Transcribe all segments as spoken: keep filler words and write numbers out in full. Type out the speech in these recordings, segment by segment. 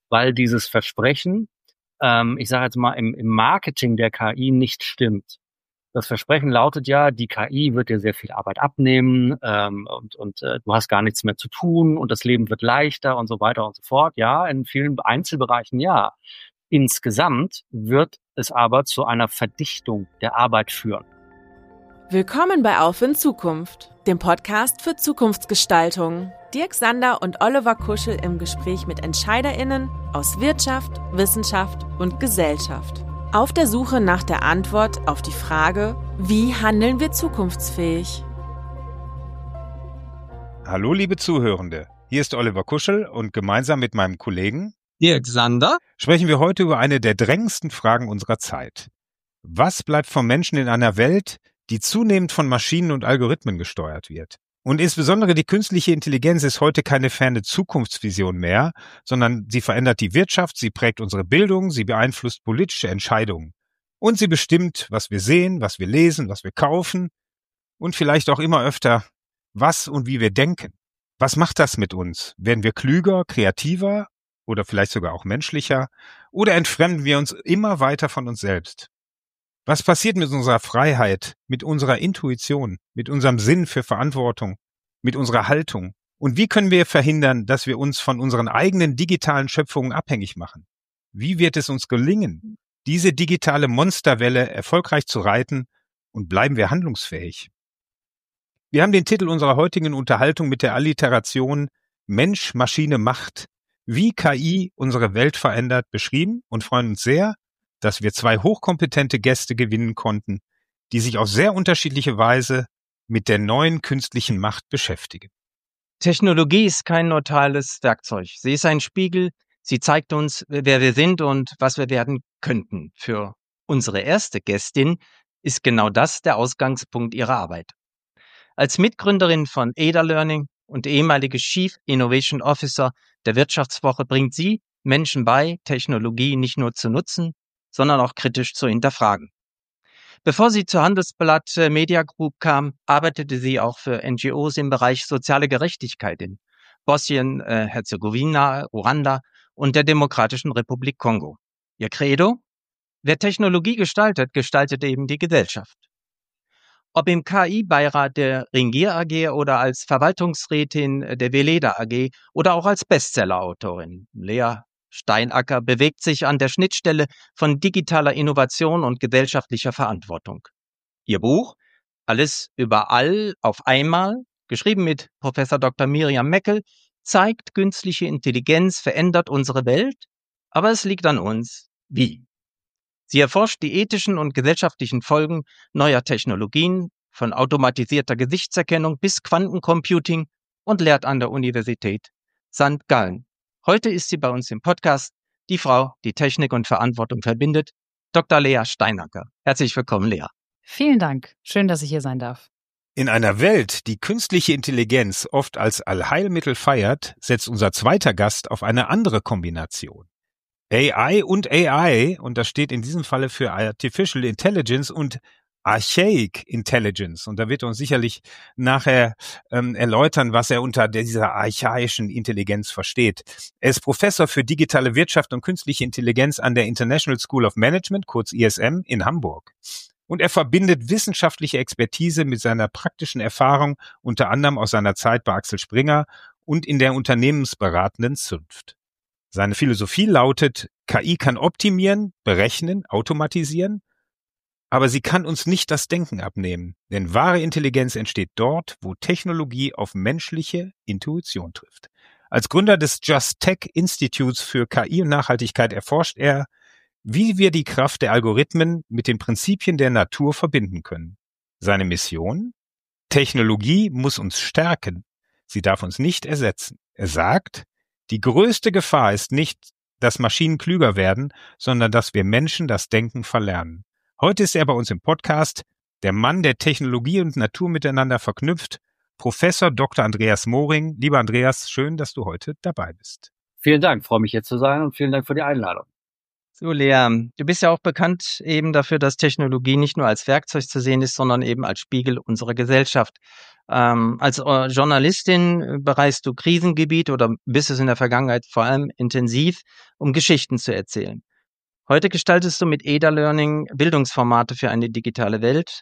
weil dieses Versprechen, ähm, ich sage jetzt mal, im, im Marketing der K I nicht stimmt. Das Versprechen lautet ja, die K I wird dir sehr viel Arbeit abnehmen ähm, und, und äh, du hast gar nichts mehr zu tun und das Leben wird leichter und so weiter und so fort. Ja, in vielen Einzelbereichen ja. Insgesamt wird es aber zu einer Verdichtung der Arbeit führen. Willkommen bei Auf in Zukunft, dem Podcast für Zukunftsgestaltung. Dirk Sander und Oliver Kuschel im Gespräch mit EntscheiderInnen aus Wirtschaft, Wissenschaft und Gesellschaft. Auf der Suche nach der Antwort auf die Frage, wie handeln wir zukunftsfähig? Hallo liebe Zuhörende, hier ist Oliver Kuschel und gemeinsam mit meinem Kollegen Dirk Sander sprechen wir heute über eine der drängendsten Fragen unserer Zeit. Was bleibt vom Menschen in einer Welt, die zunehmend von Maschinen und Algorithmen gesteuert wird? Und insbesondere die künstliche Intelligenz ist heute keine ferne Zukunftsvision mehr, sondern sie verändert die Wirtschaft, sie prägt unsere Bildung, sie beeinflusst politische Entscheidungen. Und sie bestimmt, was wir sehen, was wir lesen, was wir kaufen und vielleicht auch immer öfter, was und wie wir denken. Was macht das mit uns? Werden wir klüger, kreativer oder vielleicht sogar auch menschlicher? Oder entfremden wir uns immer weiter von uns selbst? Was passiert mit unserer Freiheit, mit unserer Intuition, mit unserem Sinn für Verantwortung, mit unserer Haltung? Und wie können wir verhindern, dass wir uns von unseren eigenen digitalen Schöpfungen abhängig machen? Wie wird es uns gelingen, diese digitale Monsterwelle erfolgreich zu reiten und bleiben wir handlungsfähig? Wir haben den Titel unserer heutigen Unterhaltung mit der Alliteration Mensch, Maschine, Macht, wie K I unsere Welt verändert, beschrieben und freuen uns sehr, dass wir zwei hochkompetente Gäste gewinnen konnten, die sich auf sehr unterschiedliche Weise mit der neuen künstlichen Macht beschäftigen. Technologie ist kein neutrales Werkzeug. Sie ist ein Spiegel. Sie zeigt uns, wer wir sind und was wir werden könnten. Für unsere erste Gästin ist genau das der Ausgangspunkt ihrer Arbeit. Als Mitgründerin von Ada Learning und ehemalige Chief Innovation Officer der Wirtschaftswoche bringt sie Menschen bei, Technologie nicht nur zu nutzen, sondern auch kritisch zu hinterfragen. Bevor sie zur Handelsblatt Media Group kam, arbeitete sie auch für N G Os im Bereich soziale Gerechtigkeit in Bosnien, äh, Herzegowina, Ruanda und der Demokratischen Republik Kongo. Ihr Credo? Wer Technologie gestaltet, gestaltet eben die Gesellschaft. Ob im K I-Beirat der Ringier A G oder als Verwaltungsrätin der Veleda A G oder auch als Bestsellerautorin, Lea Steinacker bewegt sich an der Schnittstelle von digitaler Innovation und gesellschaftlicher Verantwortung. Ihr Buch Alles überall auf einmal, geschrieben mit Professor Doktor Miriam Meckel, zeigt, künstliche Intelligenz verändert unsere Welt, aber es liegt an uns, wie. Sie erforscht die ethischen und gesellschaftlichen Folgen neuer Technologien, von automatisierter Gesichtserkennung bis Quantencomputing und lehrt an der Universität Sankt Gallen. Heute ist sie bei uns im Podcast, die Frau, die Technik und Verantwortung verbindet, Doktor Lea Steinacker. Herzlich willkommen, Lea. Vielen Dank. Schön, dass ich hier sein darf. In einer Welt, die künstliche Intelligenz oft als Allheilmittel feiert, setzt unser zweiter Gast auf eine andere Kombination. A I und A I, und das steht in diesem Falle für Artificial Intelligence und Archaic Intelligence. Und da wird er uns sicherlich nachher ähm, erläutern, was er unter dieser archaischen Intelligenz versteht. Er ist Professor für digitale Wirtschaft und künstliche Intelligenz an der International School of Management, kurz I S M, in Hamburg. Und er verbindet wissenschaftliche Expertise mit seiner praktischen Erfahrung, unter anderem aus seiner Zeit bei Axel Springer und in der unternehmensberatenden Zunft. Seine Philosophie lautet, K I kann optimieren, berechnen, automatisieren, aber sie kann uns nicht das Denken abnehmen, denn wahre Intelligenz entsteht dort, wo Technologie auf menschliche Intuition trifft. Als Gründer des Just Tech Institutes für K I und Nachhaltigkeit erforscht er, wie wir die Kraft der Algorithmen mit den Prinzipien der Natur verbinden können. Seine Mission? Technologie muss uns stärken, sie darf uns nicht ersetzen. Er sagt, die größte Gefahr ist nicht, dass Maschinen klüger werden, sondern dass wir Menschen das Denken verlernen. Heute ist er bei uns im Podcast, der Mann, der Technologie und Natur miteinander verknüpft, Professor Doktor Andreas Moring. Lieber Andreas, schön, dass du heute dabei bist. Vielen Dank, freue mich hier zu sein und vielen Dank für die Einladung. So, Lea, du bist ja auch bekannt eben dafür, dass Technologie nicht nur als Werkzeug zu sehen ist, sondern eben als Spiegel unserer Gesellschaft. Ähm, als äh, Journalistin äh, bereist du Krisengebiete oder bist es in der Vergangenheit vor allem intensiv, um Geschichten zu erzählen. Heute gestaltest du mit E D A Learning Bildungsformate für eine digitale Welt.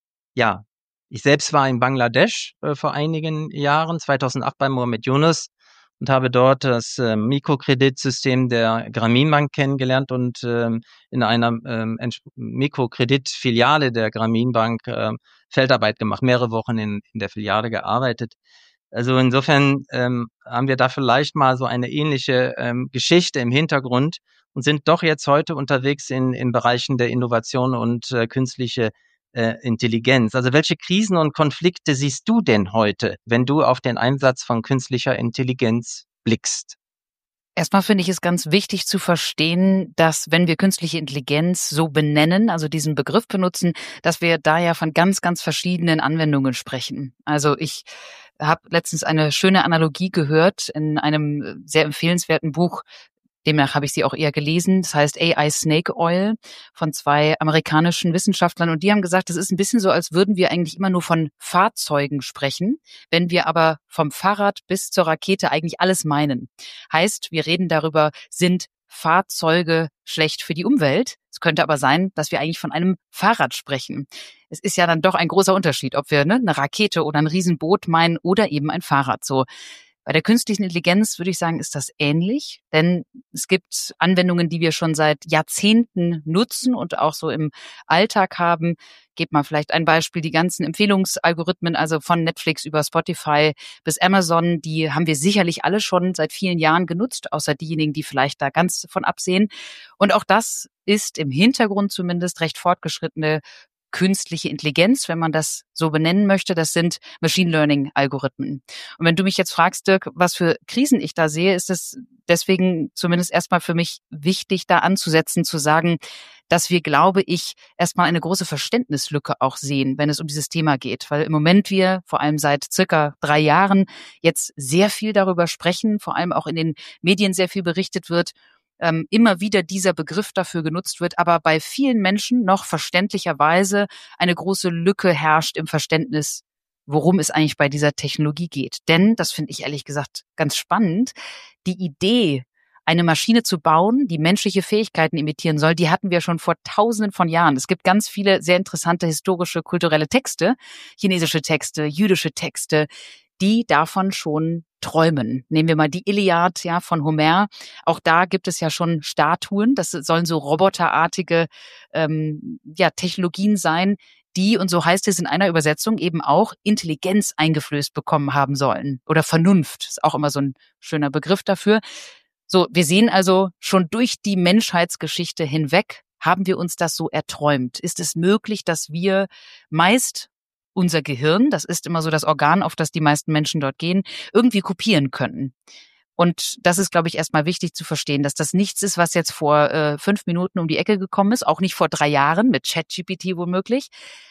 Ja, ich selbst war in Bangladesch äh, vor einigen Jahren, zweitausendacht bei Mohammed Yunus, und habe dort das äh, Mikrokreditsystem der Grameen Bank kennengelernt und ähm, in einer ähm, Mikrokreditfiliale der Grameen Bank äh, Feldarbeit gemacht, mehrere Wochen in, in der Filiale gearbeitet. Also insofern ähm, haben wir da vielleicht mal so eine ähnliche ähm, Geschichte im Hintergrund und sind doch jetzt heute unterwegs in, in Bereichen der Innovation und äh, künstliche äh, Intelligenz. Also welche Krisen und Konflikte siehst du denn heute, wenn du auf den Einsatz von künstlicher Intelligenz blickst? Erstmal finde ich es ganz wichtig zu verstehen, dass wenn wir künstliche Intelligenz so benennen, also diesen Begriff benutzen, dass wir da ja von ganz, ganz verschiedenen Anwendungen sprechen. Also ich habe letztens eine schöne Analogie gehört in einem sehr empfehlenswerten Buch. Demnach habe ich sie auch eher gelesen. Das heißt A I Snake Oil von zwei amerikanischen Wissenschaftlern. Und die haben gesagt, das ist ein bisschen so, als würden wir eigentlich immer nur von Fahrzeugen sprechen, wenn wir aber vom Fahrrad bis zur Rakete eigentlich alles meinen. Heißt, wir reden darüber, sind Fahrzeuge schlecht für die Umwelt? Es könnte aber sein, dass wir eigentlich von einem Fahrrad sprechen. Es ist ja dann doch ein großer Unterschied, ob wir ne, eine Rakete oder ein Riesenboot meinen oder eben ein Fahrrad. So. Bei der künstlichen Intelligenz würde ich sagen, ist das ähnlich, denn es gibt Anwendungen, die wir schon seit Jahrzehnten nutzen und auch so im Alltag haben. Gebt mal vielleicht ein Beispiel, die ganzen Empfehlungsalgorithmen, also von Netflix über Spotify bis Amazon, die haben wir sicherlich alle schon seit vielen Jahren genutzt, außer diejenigen, die vielleicht da ganz von absehen. Und auch das ist im Hintergrund zumindest recht fortgeschrittene künstliche Intelligenz, wenn man das so benennen möchte. Das sind Machine Learning Algorithmen. Und wenn du mich jetzt fragst, Dirk, was für Krisen ich da sehe, ist es deswegen zumindest erstmal für mich wichtig, da anzusetzen, zu sagen, dass wir, glaube ich, erstmal eine große Verständnislücke auch sehen, wenn es um dieses Thema geht. Weil im Moment wir, vor allem seit circa drei Jahren, jetzt sehr viel darüber sprechen, vor allem auch in den Medien sehr viel berichtet wird, ähm, immer wieder dieser Begriff dafür genutzt wird, aber bei vielen Menschen noch verständlicherweise eine große Lücke herrscht im Verständnis, worum es eigentlich bei dieser Technologie geht. Denn, das finde ich ehrlich gesagt ganz spannend, die Idee, eine Maschine zu bauen, die menschliche Fähigkeiten imitieren soll, die hatten wir schon vor tausenden von Jahren. Es gibt ganz viele sehr interessante historische, kulturelle Texte, chinesische Texte, jüdische Texte, die davon schon träumen. Nehmen wir mal die Iliad, ja, von Homer. Auch da gibt es ja schon Statuen. Das sollen so roboterartige, ähm, ja, Technologien sein, die, und so heißt es in einer Übersetzung, eben auch Intelligenz eingeflößt bekommen haben sollen. Oder Vernunft. Ist auch immer so ein schöner Begriff dafür. So, wir sehen also schon durch die Menschheitsgeschichte hinweg, haben wir uns das so erträumt. Ist es möglich, dass wir meist unser Gehirn, das ist immer so das Organ, auf das die meisten Menschen dort gehen, irgendwie kopieren können. Und das ist, glaube ich, erstmal wichtig zu verstehen, dass das nichts ist, was jetzt vor äh, fünf Minuten um die Ecke gekommen ist, auch nicht vor drei Jahren mit ChatGPT womöglich.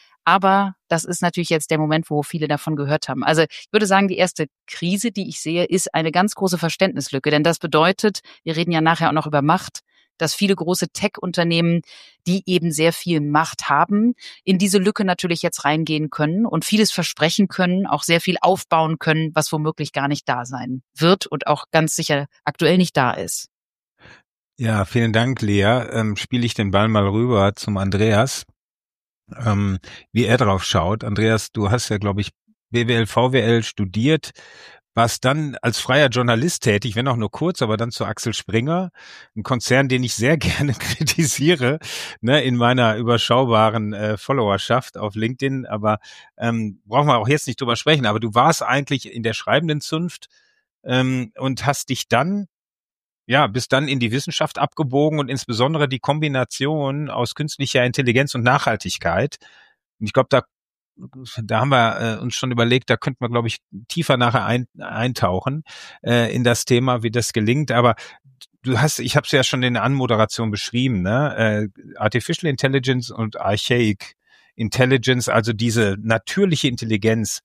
Aber das ist natürlich jetzt der Moment, wo viele davon gehört haben. Also ich würde sagen, die erste Krise, die ich sehe, ist eine ganz große Verständnislücke. Denn das bedeutet, wir reden ja nachher auch noch über Macht, dass viele große Tech-Unternehmen, die eben sehr viel Macht haben, in diese Lücke natürlich jetzt reingehen können und vieles versprechen können, auch sehr viel aufbauen können, was womöglich gar nicht da sein wird und auch ganz sicher aktuell nicht da ist. Ja, vielen Dank, Lea. Ähm, spiele ich den Ball mal rüber zum Andreas, ähm, wie er drauf schaut. Andreas, du hast ja, glaube ich, B W L, V W L studiert, warst dann als freier Journalist tätig, wenn auch nur kurz, aber dann zu Axel Springer, ein Konzern, den ich sehr gerne kritisiere, ne, in meiner überschaubaren äh, Followerschaft auf LinkedIn, aber ähm, brauchen wir auch jetzt nicht drüber sprechen, aber du warst eigentlich in der schreibenden Zunft ähm, und hast dich dann, ja, bist dann in die Wissenschaft abgebogen und insbesondere die Kombination aus künstlicher Intelligenz und Nachhaltigkeit. Und ich glaube, da Da haben wir äh, uns schon überlegt, da könnten wir, glaube ich, tiefer nachher ein, eintauchen äh, in das Thema, wie das gelingt. Aber du hast, ich habe es ja schon in der Anmoderation beschrieben, ne? Äh, Artificial Intelligence und Archaic Intelligence, also diese natürliche Intelligenz.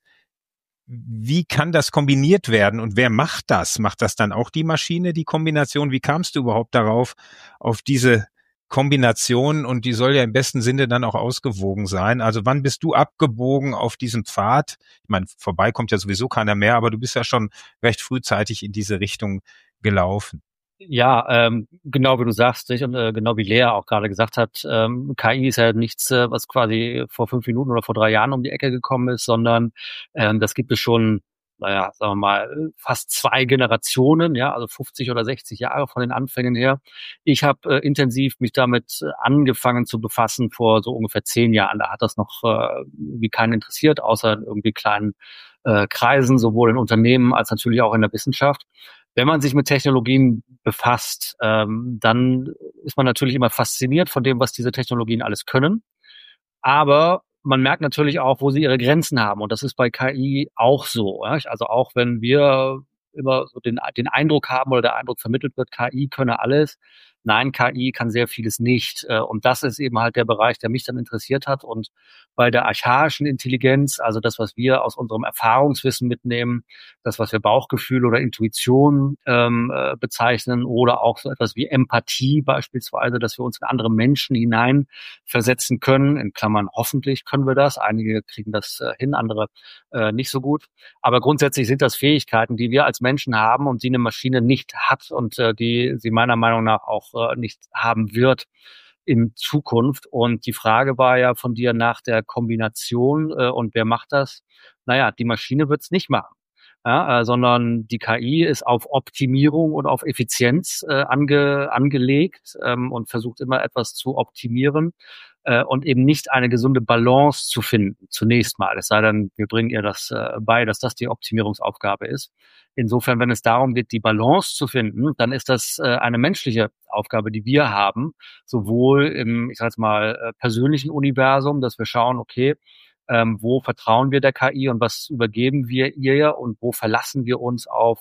Wie kann das kombiniert werden und wer macht das? Macht das dann auch die Maschine, die Kombination? Wie kamst du überhaupt darauf, auf diese Kombination und die soll ja im besten Sinne dann auch ausgewogen sein. Also wann bist du abgebogen auf diesem Pfad? Ich meine, vorbei kommt ja sowieso keiner mehr, aber du bist ja schon recht frühzeitig in diese Richtung gelaufen. Ja, ähm, genau wie du sagst, nicht? Und äh, genau wie Lea auch gerade gesagt hat, ähm, K I ist ja nichts, äh, was quasi vor fünf Minuten oder vor drei Jahren um die Ecke gekommen ist, sondern ähm, das gibt es schon, naja, sagen wir mal, fast zwei Generationen, ja, also fünfzig oder sechzig Jahre von den Anfängen her. Ich habe äh, intensiv mich damit äh, angefangen zu befassen vor so ungefähr zehn Jahren. Da hat das noch äh, wie keinen interessiert, außer in irgendwie kleinen äh, Kreisen, sowohl in Unternehmen als natürlich auch in der Wissenschaft. Wenn man sich mit Technologien befasst, ähm, dann ist man natürlich immer fasziniert von dem, was diese Technologien alles können. Aber man merkt natürlich auch, wo sie ihre Grenzen haben. Und das ist bei K I auch so. Ja? Also auch wenn wir immer so den, den Eindruck haben oder der Eindruck vermittelt wird, K I könne alles. Nein, K I kann sehr vieles nicht. Und das ist eben halt der Bereich, der mich dann interessiert hat. Und bei der archaischen Intelligenz, also das, was wir aus unserem Erfahrungswissen mitnehmen, das, was wir Bauchgefühl oder Intuition ähm, äh, bezeichnen, oder auch so etwas wie Empathie beispielsweise, dass wir uns in andere Menschen hineinversetzen können. In Klammern, hoffentlich können wir das. Einige kriegen das äh, hin, andere äh, nicht so gut. Aber grundsätzlich sind das Fähigkeiten, die wir als Menschen haben und die eine Maschine nicht hat und äh, die sie meiner Meinung nach auch äh, nicht haben wird in Zukunft. Und die Frage war ja von dir nach der Kombination äh, und wer macht das? Naja, die Maschine wird es nicht machen, ja, äh, sondern die K I ist auf Optimierung und auf Effizienz äh, ange, angelegt ähm, und versucht immer etwas zu optimieren äh, und eben nicht eine gesunde Balance zu finden, zunächst mal. Es sei denn, wir bringen ihr das äh, bei, dass das die Optimierungsaufgabe ist. Insofern, wenn es darum geht, die Balance zu finden, dann ist das äh, eine menschliche Aufgabe, die wir haben, sowohl im, ich sage jetzt mal, äh, persönlichen Universum, dass wir schauen, okay, ähm, wo vertrauen wir der K I und was übergeben wir ihr und wo verlassen wir uns auf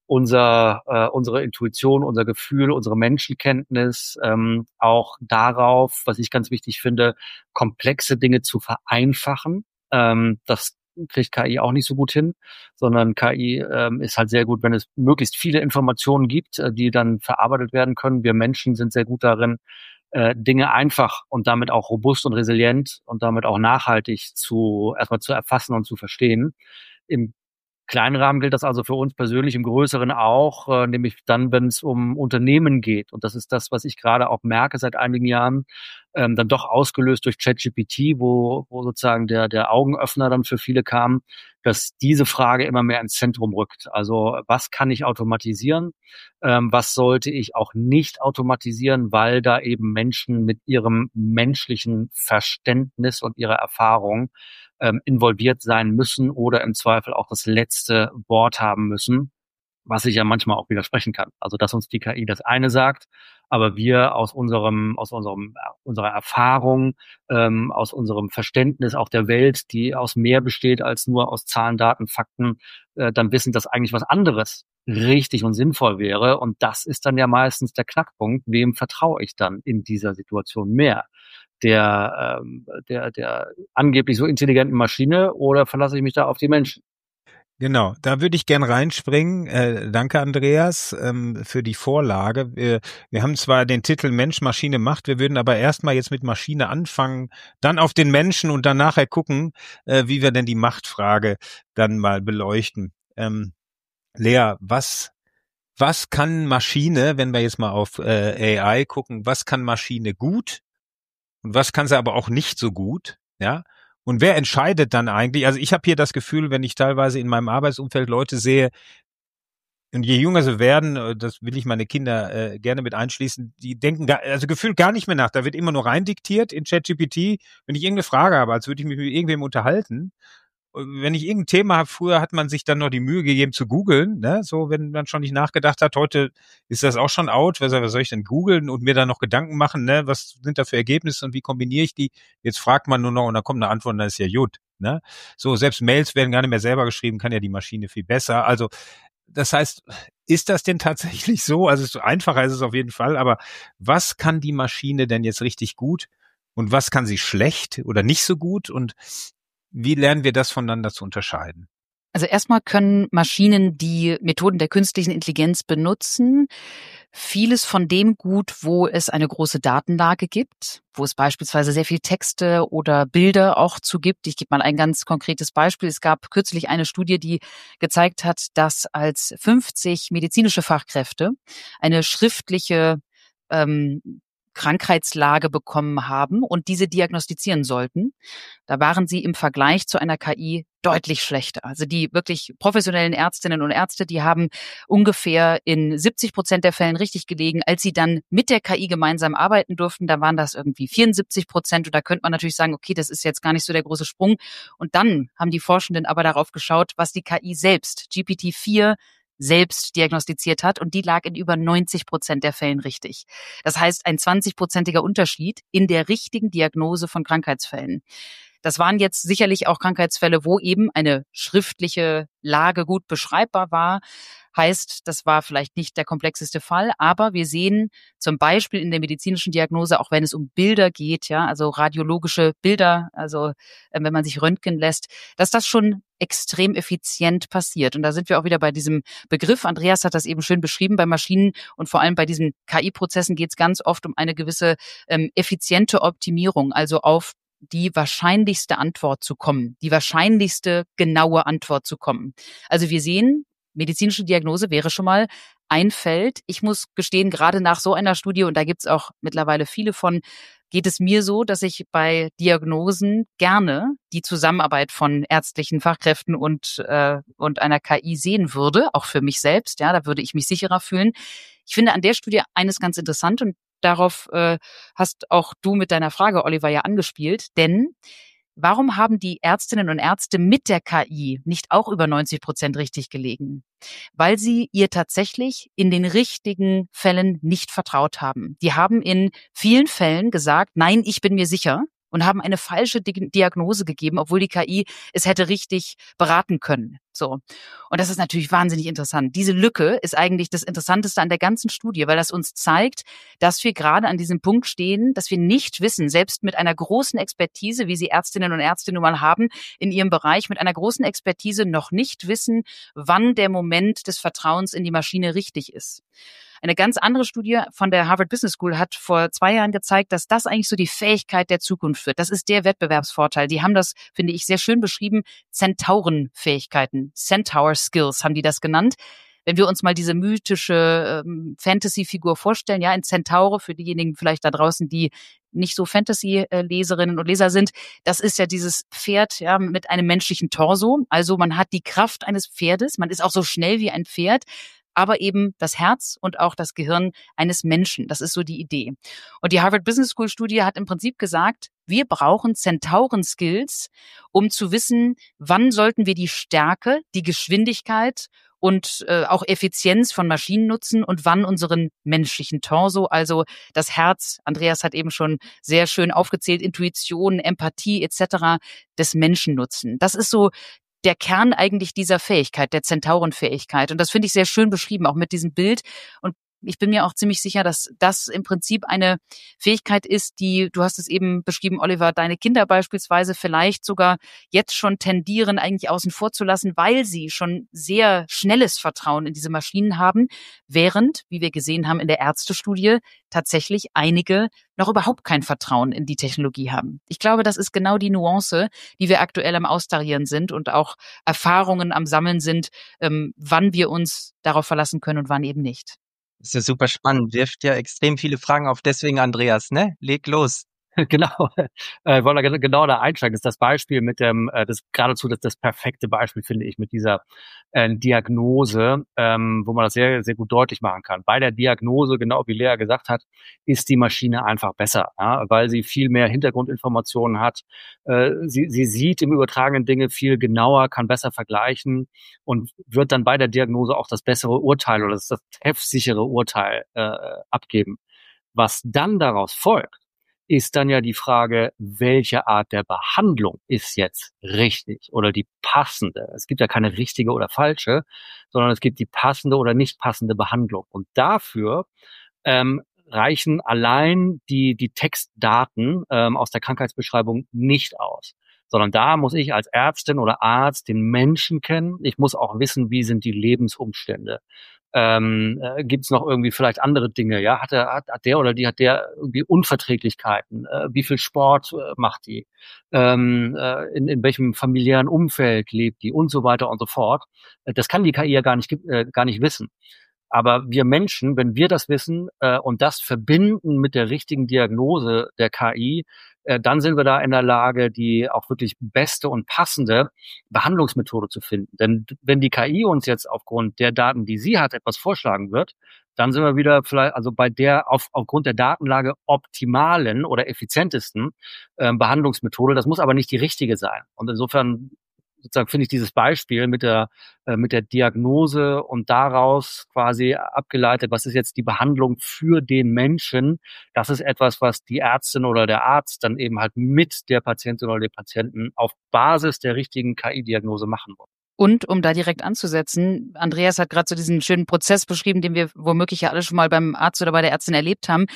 unser, äh, unsere Intuition, unser Gefühl, unsere Menschenkenntnis, ähm, auch darauf, was ich ganz wichtig finde, komplexe Dinge zu vereinfachen. Ähm, das kriegt K I auch nicht so gut hin, sondern K I ähm, ist halt sehr gut, wenn es möglichst viele Informationen gibt, äh, die dann verarbeitet werden können. Wir Menschen sind sehr gut darin, äh, Dinge einfach und damit auch robust und resilient und damit auch nachhaltig zu erstmal zu erfassen und zu verstehen. Im kleinen Rahmen gilt das also für uns persönlich, im größeren auch, äh, nämlich dann, wenn es um Unternehmen geht. Und das ist das, was ich gerade auch merke seit einigen Jahren, ähm, dann doch ausgelöst durch ChatGPT, wo, wo sozusagen der, der Augenöffner dann für viele kam, dass diese Frage immer mehr ins Zentrum rückt. Also was kann ich automatisieren? Ähm, was sollte ich auch nicht automatisieren, weil da eben Menschen mit ihrem menschlichen Verständnis und ihrer Erfahrung ähm, involviert sein müssen oder im Zweifel auch das letzte Wort haben müssen, was ich ja manchmal auch widersprechen kann. Also dass uns die K I das eine sagt, aber wir aus unserem, aus unserem, unserer Erfahrung, ähm, aus unserem Verständnis auch der Welt, die aus mehr besteht als nur aus Zahlen, Daten, Fakten, äh, dann wissen, dass eigentlich was anderes richtig und sinnvoll wäre. Und das ist dann ja meistens der Knackpunkt. Wem vertraue ich dann in dieser Situation mehr? Der, ähm, der, der angeblich so intelligenten Maschine oder verlasse ich mich da auf die Menschen? Genau, da würde ich gern reinspringen. Äh, danke, Andreas, ähm, für die Vorlage. Wir, wir haben zwar den Titel Mensch, Maschine, Macht, wir würden aber erstmal jetzt mit Maschine anfangen, dann auf den Menschen und dann nachher gucken, äh, wie wir denn die Machtfrage dann mal beleuchten. Ähm, Lea, was, was kann Maschine, wenn wir jetzt mal auf äh, A I gucken, was kann Maschine gut und was kann sie aber auch nicht so gut, ja? Und wer entscheidet dann eigentlich? Also ich habe hier das Gefühl, wenn ich teilweise in meinem Arbeitsumfeld Leute sehe, und je jünger sie werden, das will ich meine Kinder äh, gerne mit einschließen, die denken gar, also gefühlt gar nicht mehr nach. Da wird immer nur reindiktiert in ChatGPT, wenn ich irgendeine Frage habe, als würde ich mich mit irgendwem unterhalten. Wenn ich irgendein Thema habe, früher hat man sich dann noch die Mühe gegeben zu googeln, ne? So, wenn man schon nicht nachgedacht hat. Heute ist das auch schon out. Was soll ich denn googeln und mir dann noch Gedanken machen, ne? Was sind da für Ergebnisse und wie kombiniere ich die? Jetzt fragt man nur noch und dann kommt eine Antwort und dann ist ja gut, ne? So, selbst Mails werden gar nicht mehr selber geschrieben, kann ja die Maschine viel besser. Also, das heißt, ist das denn tatsächlich so? Also, so einfacher ist es auf jeden Fall, aber was kann die Maschine denn jetzt richtig gut und was kann sie schlecht oder nicht so gut und wie lernen wir das voneinander zu unterscheiden? Also erstmal können Maschinen, die Methoden der künstlichen Intelligenz benutzen, vieles von dem gut, wo es eine große Datenlage gibt, wo es beispielsweise sehr viel Texte oder Bilder auch zu gibt. Ich gebe mal ein ganz konkretes Beispiel. Es gab kürzlich eine Studie, die gezeigt hat, dass als fünfzig medizinische Fachkräfte eine schriftliche ähm, Krankheitslage bekommen haben und diese diagnostizieren sollten, da waren sie im Vergleich zu einer K I deutlich schlechter. Also die wirklich professionellen Ärztinnen und Ärzte, die haben ungefähr in siebzig Prozent der Fällen richtig gelegen. Als sie dann mit der K I gemeinsam arbeiten durften, da waren das irgendwie vierundsiebzig Prozent. Und da könnte man natürlich sagen, okay, das ist jetzt gar nicht so der große Sprung. Und dann haben die Forschenden aber darauf geschaut, was die K I selbst, G P T vier, selbst diagnostiziert hat, und die lag in über neunzig Prozent der Fällen richtig. Das heißt, ein zwanzig-prozentiger Unterschied in der richtigen Diagnose von Krankheitsfällen. Das waren jetzt sicherlich auch Krankheitsfälle, wo eben eine schriftliche Lage gut beschreibbar war. Heißt, das war vielleicht nicht der komplexeste Fall, aber wir sehen zum Beispiel in der medizinischen Diagnose, auch wenn es um Bilder geht, ja, also radiologische Bilder, also äh, wenn man sich röntgen lässt, dass das schon extrem effizient passiert. Und da sind wir auch wieder bei diesem Begriff. Andreas hat das eben schön beschrieben. Bei Maschinen und vor allem bei diesen K I-Prozessen geht es ganz oft um eine gewisse ähm, effiziente Optimierung, also auf die wahrscheinlichste Antwort zu kommen, die wahrscheinlichste genaue Antwort zu kommen. Also wir sehen, medizinische Diagnose wäre schon mal ein Feld. Ich muss gestehen, gerade nach so einer Studie, und da gibt's auch mittlerweile viele von, geht es mir so, dass ich bei Diagnosen gerne die Zusammenarbeit von ärztlichen Fachkräften und äh, und einer K I sehen würde, auch für mich selbst. Ja, da würde ich mich sicherer fühlen. Ich finde an der Studie eines ganz interessant, und darauf äh, hast auch du mit deiner Frage, Oliver, ja angespielt. Denn warum haben die Ärztinnen und Ärzte mit der K I nicht auch über neunzig Prozent richtig gelegen? Weil sie ihr tatsächlich in den richtigen Fällen nicht vertraut haben. Die haben in vielen Fällen gesagt, nein, ich bin mir sicher, und haben eine falsche Diagnose gegeben, obwohl die K I es hätte richtig beraten können. So. Und das ist natürlich wahnsinnig interessant. Diese Lücke ist eigentlich das Interessanteste an der ganzen Studie, weil das uns zeigt, dass wir gerade an diesem Punkt stehen, dass wir nicht wissen, selbst mit einer großen Expertise, wie sie Ärztinnen und Ärzte nun mal haben in ihrem Bereich, mit einer großen Expertise noch nicht wissen, wann der Moment des Vertrauens in die Maschine richtig ist. Eine ganz andere Studie von der Harvard Business School hat vor zwei Jahren gezeigt, dass das eigentlich so die Fähigkeit der Zukunft wird. Das ist der Wettbewerbsvorteil. Die haben das, finde ich, sehr schön beschrieben. Zentaurenfähigkeiten, Centaur Skills haben die das genannt. Wenn wir uns mal diese mythische ähm, Fantasy-Figur vorstellen, ja, ein Centaure, für diejenigen vielleicht da draußen, die nicht so Fantasy-Leserinnen und Leser sind, das ist ja dieses Pferd, ja, mit einem menschlichen Torso. Also man hat die Kraft eines Pferdes, man ist auch so schnell wie ein Pferd, aber eben das Herz und auch das Gehirn eines Menschen. Das ist so die Idee. Und die Harvard Business School Studie hat im Prinzip gesagt, wir brauchen Zentauren-Skills, um zu wissen, wann sollten wir die Stärke, die Geschwindigkeit und äh, auch Effizienz von Maschinen nutzen und wann unseren menschlichen Torso, also das Herz, Andreas hat eben schon sehr schön aufgezählt, Intuition, Empathie et cetera des Menschen nutzen. Das ist so der Kern eigentlich dieser Fähigkeit, der Zentaurenfähigkeit. Und das finde ich sehr schön beschrieben, auch mit diesem Bild. Und ich bin mir auch ziemlich sicher, dass das im Prinzip eine Fähigkeit ist, die, du hast es eben beschrieben, Oliver, deine Kinder beispielsweise vielleicht sogar jetzt schon tendieren, eigentlich außen vor zu lassen, weil sie schon sehr schnelles Vertrauen in diese Maschinen haben, während, wie wir gesehen haben in der Ärztestudie, tatsächlich einige noch überhaupt kein Vertrauen in die Technologie haben. Ich glaube, das ist genau die Nuance, die wir aktuell am Austarieren sind und auch Erfahrungen am Sammeln sind, ähm, wann wir uns darauf verlassen können und wann eben nicht. Das ist ja super spannend, wirft ja extrem viele Fragen auf. Deswegen, Andreas, ne? Leg los. Genau, äh, wollen wir genau da einsteigen. Das ist das Beispiel mit dem, äh, das geradezu das, das perfekte Beispiel, finde ich, mit dieser äh, Diagnose, ähm, wo man das sehr, sehr gut deutlich machen kann. Bei der Diagnose, genau wie Lea gesagt hat, ist die Maschine einfach besser, ja, weil sie viel mehr Hintergrundinformationen hat. Äh, sie, sie sieht im übertragenen Dinge viel genauer, kann besser vergleichen und wird dann bei der Diagnose auch das bessere Urteil oder das, das treffsichere Urteil äh, abgeben. Was dann daraus folgt, ist dann ja die Frage, welche Art der Behandlung ist jetzt richtig oder die passende. Es gibt ja keine richtige oder falsche, sondern es gibt die passende oder nicht passende Behandlung. Und dafür ähm, reichen allein die die Textdaten ähm, aus der Krankheitsbeschreibung nicht aus. sondern da muss ich als Ärztin oder Arzt den Menschen kennen. Ich muss auch wissen, wie sind die Lebensumstände. Ähm, äh, gibt es noch irgendwie vielleicht andere Dinge? Ja, hat er, hat, hat der oder die hat der irgendwie Unverträglichkeiten? Äh, wie viel Sport äh, macht die? Ähm, äh, in, in welchem familiären Umfeld lebt die und so weiter und so fort? Äh, das kann die K I ja gar nicht äh, gar nicht wissen. Aber wir Menschen, wenn wir das wissen äh, und das verbinden mit der richtigen Diagnose der K I, äh, dann sind wir da in der Lage, die auch wirklich beste und passende Behandlungsmethode zu finden. Denn wenn die K I uns jetzt aufgrund der Daten, die sie hat, etwas vorschlagen wird, dann sind wir wieder vielleicht also bei der auf, aufgrund der Datenlage optimalen oder effizientesten äh, Behandlungsmethode. Das muss aber nicht die richtige sein. Und insofern sozusagen finde ich dieses Beispiel mit der äh, mit der Diagnose und daraus quasi abgeleitet, was ist jetzt die Behandlung für den Menschen, das ist etwas, was die Ärztin oder der Arzt dann eben halt mit der Patientin oder dem Patienten auf Basis der richtigen K I-Diagnose machen muss. Und um da direkt anzusetzen, Andreas hat gerade so diesen schönen Prozess beschrieben, den wir womöglich ja alle schon mal beim Arzt oder bei der Ärztin erlebt haben.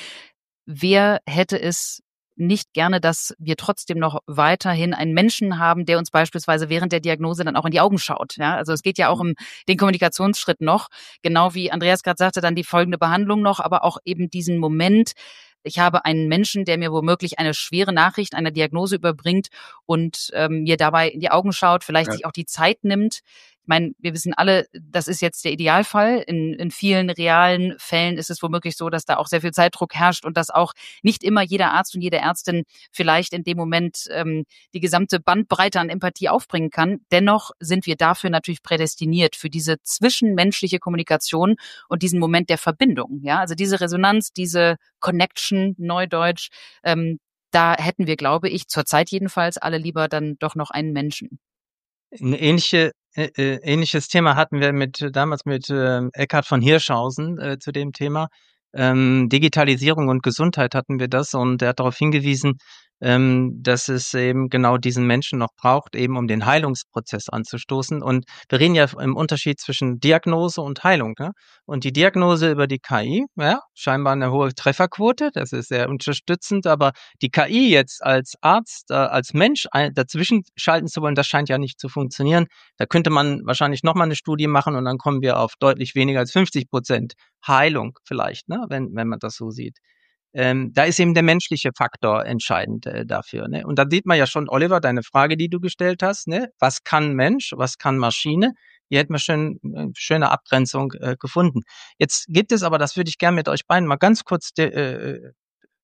Wer hätte es nicht gerne, dass wir trotzdem noch weiterhin einen Menschen haben, der uns beispielsweise während der Diagnose dann auch in die Augen schaut. Ja, also es geht ja auch um den Kommunikationsschritt noch, genau wie Andreas gerade sagte, dann die folgende Behandlung noch, aber auch eben diesen Moment, ich habe einen Menschen, der mir womöglich eine schwere Nachricht einer Diagnose überbringt und ähm, mir dabei in die Augen schaut, vielleicht ja. sich auch die Zeit nimmt. Ich meine, wir wissen alle, das ist jetzt der Idealfall. In, in vielen realen Fällen ist es womöglich so, dass da auch sehr viel Zeitdruck herrscht und dass auch nicht immer jeder Arzt und jede Ärztin vielleicht in dem Moment ähm, die gesamte Bandbreite an Empathie aufbringen kann. Dennoch sind wir dafür natürlich prädestiniert, für diese zwischenmenschliche Kommunikation und diesen Moment der Verbindung. Ja, also diese Resonanz, diese Connection, Neudeutsch, ähm, da hätten wir, glaube ich, zurzeit jedenfalls alle lieber dann doch noch einen Menschen. Eine ähnliche Äh, äh, ähnliches Thema hatten wir mit damals mit äh, Eckhard von Hirschhausen äh, zu dem Thema. Ähm, Digitalisierung und Gesundheit hatten wir das und er hat darauf hingewiesen, ähm, dass es eben genau diesen Menschen noch braucht, eben um den Heilungsprozess anzustoßen. Und wir reden ja im Unterschied zwischen Diagnose und Heilung. Ne? Und die Diagnose über die K I, ja, scheinbar eine hohe Trefferquote, das ist sehr unterstützend, aber die K I jetzt als Arzt, äh, als Mensch ein, dazwischen schalten zu wollen, das scheint ja nicht zu funktionieren. Da könnte man wahrscheinlich nochmal eine Studie machen und dann kommen wir auf deutlich weniger als fünfzig Prozent Heilung vielleicht, ne, wenn, wenn man das so sieht. Ähm, da ist eben der menschliche Faktor entscheidend äh, dafür. Ne? Und da sieht man ja schon, Oliver, deine Frage, die du gestellt hast, ne? Was kann Mensch, was kann Maschine? Hier hätten wir schon eine schöne Abgrenzung äh, gefunden. Jetzt gibt es aber, das würde ich gerne mit euch beiden mal ganz kurz de, äh,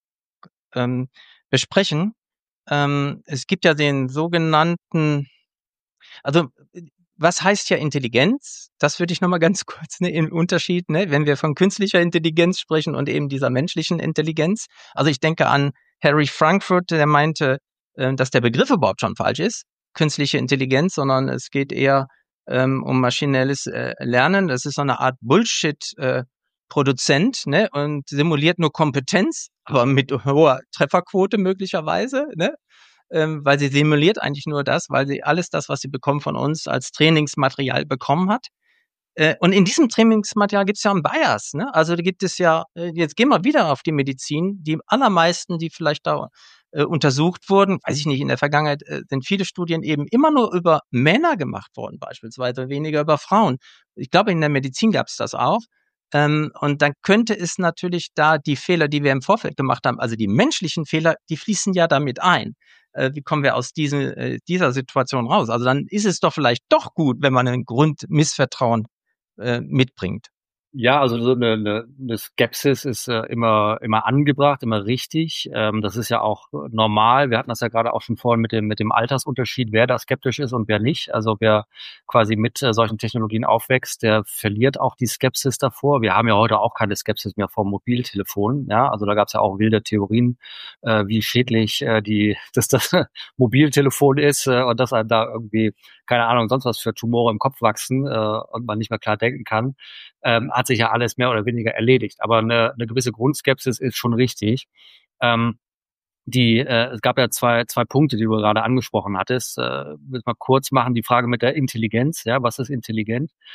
ähm, besprechen. Ähm, es gibt ja den sogenannten, also was heißt ja Intelligenz? Das würde ich nochmal ganz kurz, ne, im Unterschied, ne, wenn wir von künstlicher Intelligenz sprechen und eben dieser menschlichen Intelligenz. Also ich denke an Harry Frankfurt, der meinte, äh, dass der Begriff überhaupt schon falsch ist, künstliche Intelligenz, sondern es geht eher ähm, um maschinelles äh, Lernen. Das ist so eine Art Bullshit-Produzent, äh, ne, und simuliert nur Kompetenz, aber mit hoher Trefferquote möglicherweise, ne? Ähm, weil sie simuliert eigentlich nur das, weil sie alles das, was sie bekommt von uns, als Trainingsmaterial bekommen hat. Äh, und in diesem Trainingsmaterial gibt es ja einen Bias. Ne? Also da gibt es ja, äh, jetzt gehen wir wieder auf die Medizin, die allermeisten, die vielleicht da äh, untersucht wurden, weiß ich nicht, in der Vergangenheit äh, sind viele Studien eben immer nur über Männer gemacht worden, beispielsweise weniger über Frauen. Ich glaube, in der Medizin gab es das auch. Ähm, und dann könnte es natürlich da die Fehler, die wir im Vorfeld gemacht haben, also die menschlichen Fehler, die fließen ja damit ein. Äh, wie kommen wir aus diesen, äh, dieser Situation raus? Also dann ist es doch vielleicht doch gut, wenn man einen Grund Missvertrauen äh, mitbringt. Ja, also so eine, eine, eine Skepsis ist äh, immer immer angebracht, immer richtig. Ähm, das ist ja auch normal. Wir hatten das ja gerade auch schon vorhin mit dem mit dem Altersunterschied, wer da skeptisch ist und wer nicht. Also wer quasi mit äh, solchen Technologien aufwächst, der verliert auch die Skepsis davor. Wir haben ja heute auch keine Skepsis mehr vor Mobiltelefonen. Ja, also da gab es ja auch wilde Theorien, äh, wie schädlich äh, die dass das Mobiltelefon ist äh, und dass einem da irgendwie keine Ahnung sonst was für Tumore im Kopf wachsen äh, und man nicht mehr klar denken kann. Ähm, hat sich ja alles mehr oder weniger erledigt. Aber eine, eine gewisse Grundskepsis ist schon richtig. Ähm, die, äh, es gab ja zwei, zwei Punkte, die du gerade angesprochen hattest. Äh, will mal kurz machen, die Frage mit der Intelligenz. Ja, was ist intelligent?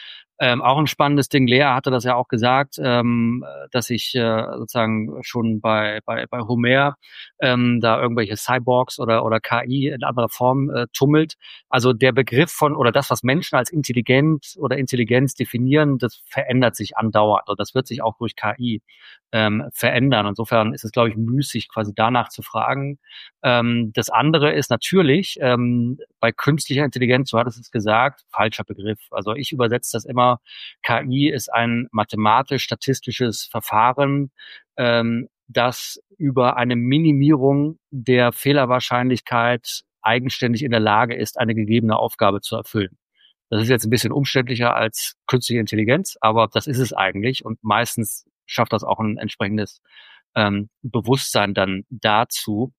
Ähm, auch ein spannendes Ding. Lea hatte das ja auch gesagt, ähm, dass sich äh, sozusagen schon bei bei bei Homer ähm, da irgendwelche Cyborgs oder oder K I in anderer Form äh, tummelt. Also der Begriff von oder das, was Menschen als intelligent oder Intelligenz definieren, das verändert sich andauernd und das wird sich auch durch K I ähm, verändern. Insofern ist es, glaube ich, müßig, quasi danach zu fragen. Ähm, das andere ist natürlich ähm, bei künstlicher Intelligenz, du hattest es gesagt, falscher Begriff. Also ich übersetze das immer, K I ist ein mathematisch-statistisches Verfahren, ähm, das über eine Minimierung der Fehlerwahrscheinlichkeit eigenständig in der Lage ist, eine gegebene Aufgabe zu erfüllen. Das ist jetzt ein bisschen umständlicher als künstliche Intelligenz, aber das ist es eigentlich und meistens schafft das auch ein entsprechendes ähm, Bewusstsein dann dazu.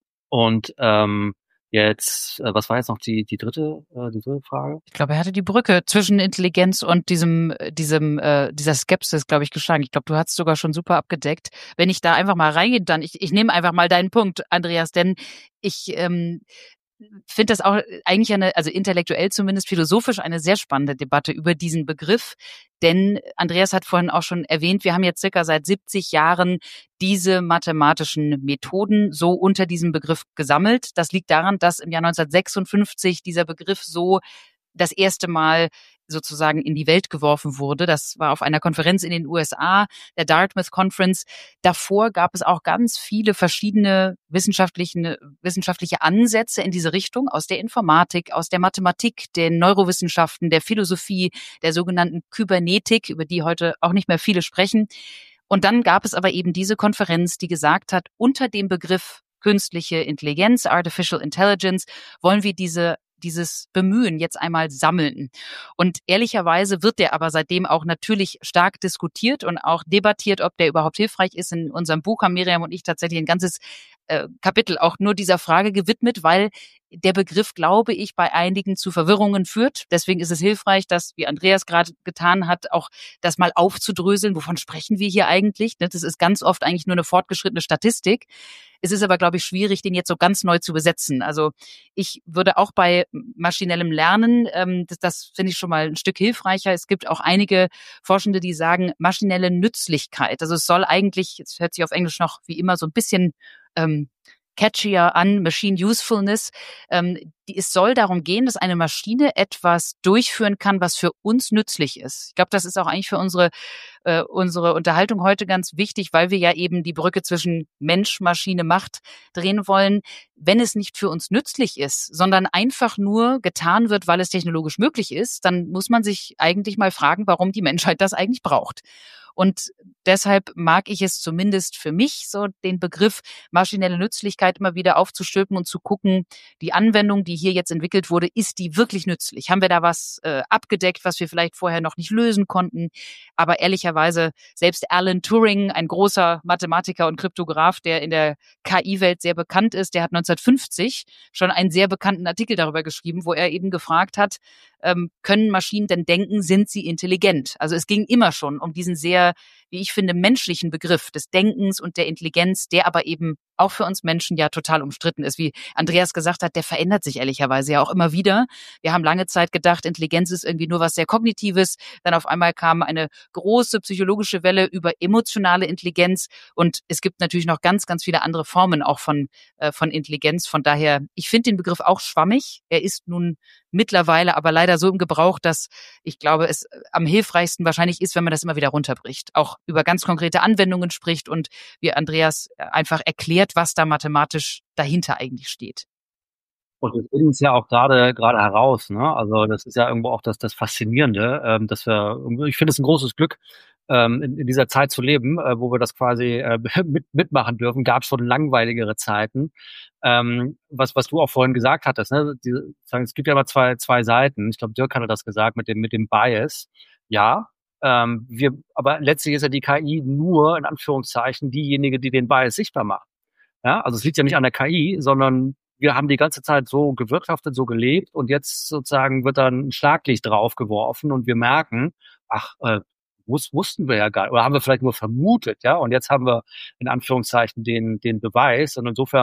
Und ähm, jetzt, äh, was war jetzt noch die die dritte äh, die dritte Frage? Ich glaube, er hatte die Brücke zwischen Intelligenz und diesem äh, diesem äh, dieser Skepsis, glaube ich, geschlagen. Ich glaube, du hast es sogar schon super abgedeckt. Wenn ich da einfach mal reingehe, dann ich ich nehme einfach mal deinen Punkt, Andreas, denn ich ähm, finde das auch eigentlich eine, also intellektuell zumindest philosophisch eine sehr spannende Debatte über diesen Begriff. Denn Andreas hat vorhin auch schon erwähnt, wir haben jetzt circa seit siebzig Jahren diese mathematischen Methoden so unter diesem Begriff gesammelt. Das liegt daran, dass im Jahr neunzehnhundertsechsundfünfzig dieser Begriff so das erste Mal sozusagen in die Welt geworfen wurde. Das war auf einer Konferenz in den U S A, der Dartmouth Conference. Davor gab es auch ganz viele verschiedene wissenschaftliche, wissenschaftliche Ansätze in diese Richtung, aus der Informatik, aus der Mathematik, den Neurowissenschaften, der Philosophie, der sogenannten Kybernetik, über die heute auch nicht mehr viele sprechen. Und dann gab es aber eben diese Konferenz, die gesagt hat, unter dem Begriff künstliche Intelligenz, Artificial Intelligence, wollen wir diese dieses Bemühen jetzt einmal sammeln. Und ehrlicherweise wird der aber seitdem auch natürlich stark diskutiert und auch debattiert, ob der überhaupt hilfreich ist. In unserem Buch haben Miriam und ich tatsächlich ein ganzes äh, Kapitel auch nur dieser Frage gewidmet, weil der Begriff, glaube ich, bei einigen zu Verwirrungen führt. Deswegen ist es hilfreich, dass, wie Andreas gerade getan hat, auch das mal aufzudröseln. Wovon sprechen wir hier eigentlich? Das ist ganz oft eigentlich nur eine fortgeschrittene Statistik. Es ist aber, glaube ich, schwierig, den jetzt so ganz neu zu besetzen. Also ich würde auch bei maschinellem Lernen, ähm, das, das finde ich schon mal ein Stück hilfreicher. Es gibt auch einige Forschende, die sagen, maschinelle Nützlichkeit. Also es soll eigentlich, es hört sich auf Englisch noch wie immer so ein bisschen ähm, catchier an, Machine Usefulness. Ähm, die, es soll darum gehen, dass eine Maschine etwas durchführen kann, was für uns nützlich ist. Ich glaube, das ist auch eigentlich für unsere äh, unsere Unterhaltung heute ganz wichtig, weil wir ja eben die Brücke zwischen Mensch, Maschine, Macht drehen wollen. Wenn es nicht für uns nützlich ist, sondern einfach nur getan wird, weil es technologisch möglich ist, dann muss man sich eigentlich mal fragen, warum die Menschheit das eigentlich braucht. Und deshalb mag ich es zumindest für mich, so den Begriff maschinelle Nützlichkeit immer wieder aufzustülpen und zu gucken, die Anwendung, die hier jetzt entwickelt wurde, ist die wirklich nützlich? Haben wir da was äh, abgedeckt, was wir vielleicht vorher noch nicht lösen konnten? Aber ehrlicherweise, selbst Alan Turing, ein großer Mathematiker und Kryptograph, der in der K I-Welt sehr bekannt ist, der hat neunzehnhundertfünfzig schon einen sehr bekannten Artikel darüber geschrieben, wo er eben gefragt hat, ähm, können Maschinen denn denken, sind sie intelligent? Also es ging immer schon um diesen sehr, wie ich finde, menschlichen Begriff des Denkens und der Intelligenz, der aber eben auch für uns Menschen ja total umstritten ist. Wie Andreas gesagt hat, der verändert sich ehrlicherweise ja auch immer wieder. Wir haben lange Zeit gedacht, Intelligenz ist irgendwie nur was sehr Kognitives. Dann auf einmal kam eine große psychologische Welle über emotionale Intelligenz. Und es gibt natürlich noch ganz, ganz viele andere Formen auch von, äh, von Intelligenz. Von daher, ich finde den Begriff auch schwammig. Er ist nun mittlerweile aber leider so im Gebrauch, dass ich glaube, es am hilfreichsten wahrscheinlich ist, wenn man das immer wieder runterbricht. Auch über ganz konkrete Anwendungen spricht und wie Andreas einfach erklärt, was da mathematisch dahinter eigentlich steht. Und wir finden es ja auch gerade gerade heraus, ne? Also das ist ja irgendwo auch das das Faszinierende, ähm, dass wir, ich finde es ein großes Glück, ähm, in, in dieser Zeit zu leben, äh, wo wir das quasi äh, mit, mitmachen dürfen. Gab es schon langweiligere Zeiten. Ähm, was was du auch vorhin gesagt hattest, ne? Die, sagen, es gibt ja immer zwei zwei Seiten. Ich glaube, Dirk hatte das gesagt mit dem mit dem Bias. Ja. Ähm, wir, aber letztlich ist ja die K I nur in Anführungszeichen diejenige, die den Bias sichtbar macht. Ja, also es liegt ja nicht an der K I, sondern wir haben die ganze Zeit so gewirtschaftet, so gelebt und jetzt sozusagen wird dann ein Schlaglicht drauf geworfen und wir merken, ach, äh, wus- wussten wir ja gar nicht, oder haben wir vielleicht nur vermutet, ja, und jetzt haben wir in Anführungszeichen den den Beweis und insofern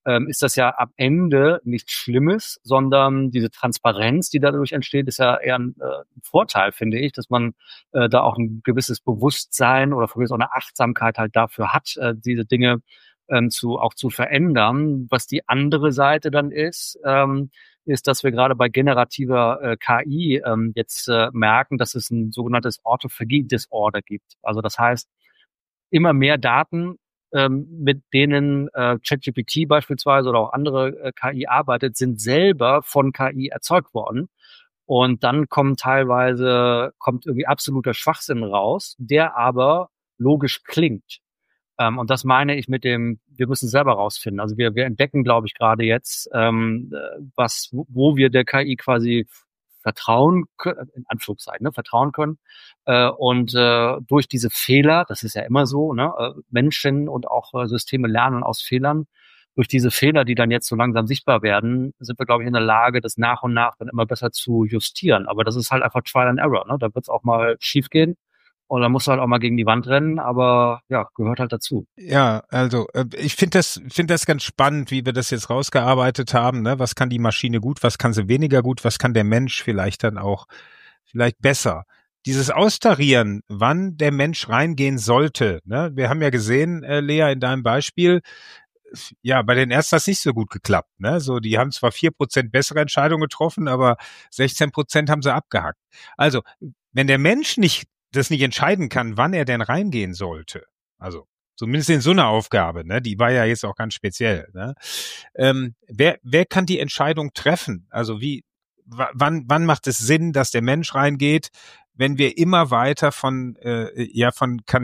ähm, ist das ja am Ende nichts Schlimmes, sondern diese Transparenz, die dadurch entsteht, ist ja eher ein, äh, ein Vorteil, finde ich, dass man äh, da auch ein gewisses Bewusstsein oder vielleicht auch eine Achtsamkeit halt dafür hat, äh, diese Dinge ähm, zu auch zu verändern. Was die andere Seite dann ist, ähm, ist, dass wir gerade bei generativer äh, K I ähm, jetzt äh, merken, dass es ein sogenanntes Orthophagie-Disorder gibt. Also das heißt, immer mehr Daten, ähm, mit denen äh, ChatGPT beispielsweise oder auch andere äh, K I arbeitet, sind selber von K I erzeugt worden. Und dann kommt teilweise, kommt irgendwie absoluter Schwachsinn raus, der aber logisch klingt. Ähm, und das meine ich mit dem, wir müssen selber rausfinden. Also wir, wir entdecken, glaube ich, gerade jetzt, ähm, was, wo wir der K I quasi vertrauen können, in Anführungszeichen, ne, vertrauen können. Äh, und äh, durch diese Fehler, das ist ja immer so, ne, äh, Menschen und auch äh, Systeme lernen aus Fehlern. Durch diese Fehler, die dann jetzt so langsam sichtbar werden, sind wir, glaube ich, in der Lage, das nach und nach dann immer besser zu justieren. Aber das ist halt einfach Trial and Error. Ne? Da wird es auch mal schief gehen. Und dann musst du halt auch mal gegen die Wand rennen, aber ja, gehört halt dazu. Ja, also äh, ich finde das finde das ganz spannend, wie wir das jetzt rausgearbeitet haben. Ne? Was kann die Maschine gut, was kann sie weniger gut, was kann der Mensch vielleicht dann auch vielleicht besser. Dieses Austarieren, wann der Mensch reingehen sollte. Ne? Wir haben ja gesehen, äh, Lea, in deinem Beispiel, ja, bei den Ärzten hat es nicht so gut geklappt. Ne? So, die haben zwar vier Prozent bessere Entscheidungen getroffen, aber sechzehn Prozent haben sie abgehackt. Also, wenn der Mensch nicht das nicht entscheiden kann, wann er denn reingehen sollte. Also zumindest in so einer Aufgabe, ne? Die war ja jetzt auch ganz speziell. Ne? Ähm, wer, wer kann die Entscheidung treffen? Also wie, w- wann, wann macht es Sinn, dass der Mensch reingeht, wenn wir immer weiter von äh, ja von K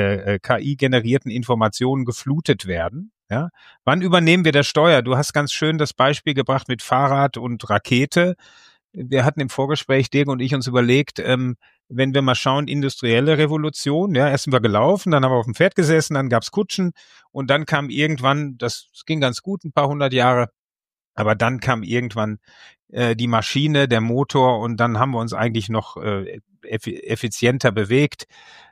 I generierten Informationen geflutet werden? Ja? Wann übernehmen wir das Steuer? Du hast ganz schön das Beispiel gebracht mit Fahrrad und Rakete. Wir hatten im Vorgespräch, Dirk und ich, uns überlegt, ähm, wenn wir mal schauen, industrielle Revolution, ja, erst sind wir gelaufen, dann haben wir auf dem Pferd gesessen, dann gab's Kutschen und dann kam irgendwann, das ging ganz gut, ein paar hundert Jahre, aber dann kam irgendwann äh, die Maschine, der Motor und dann haben wir uns eigentlich noch äh, effizienter bewegt.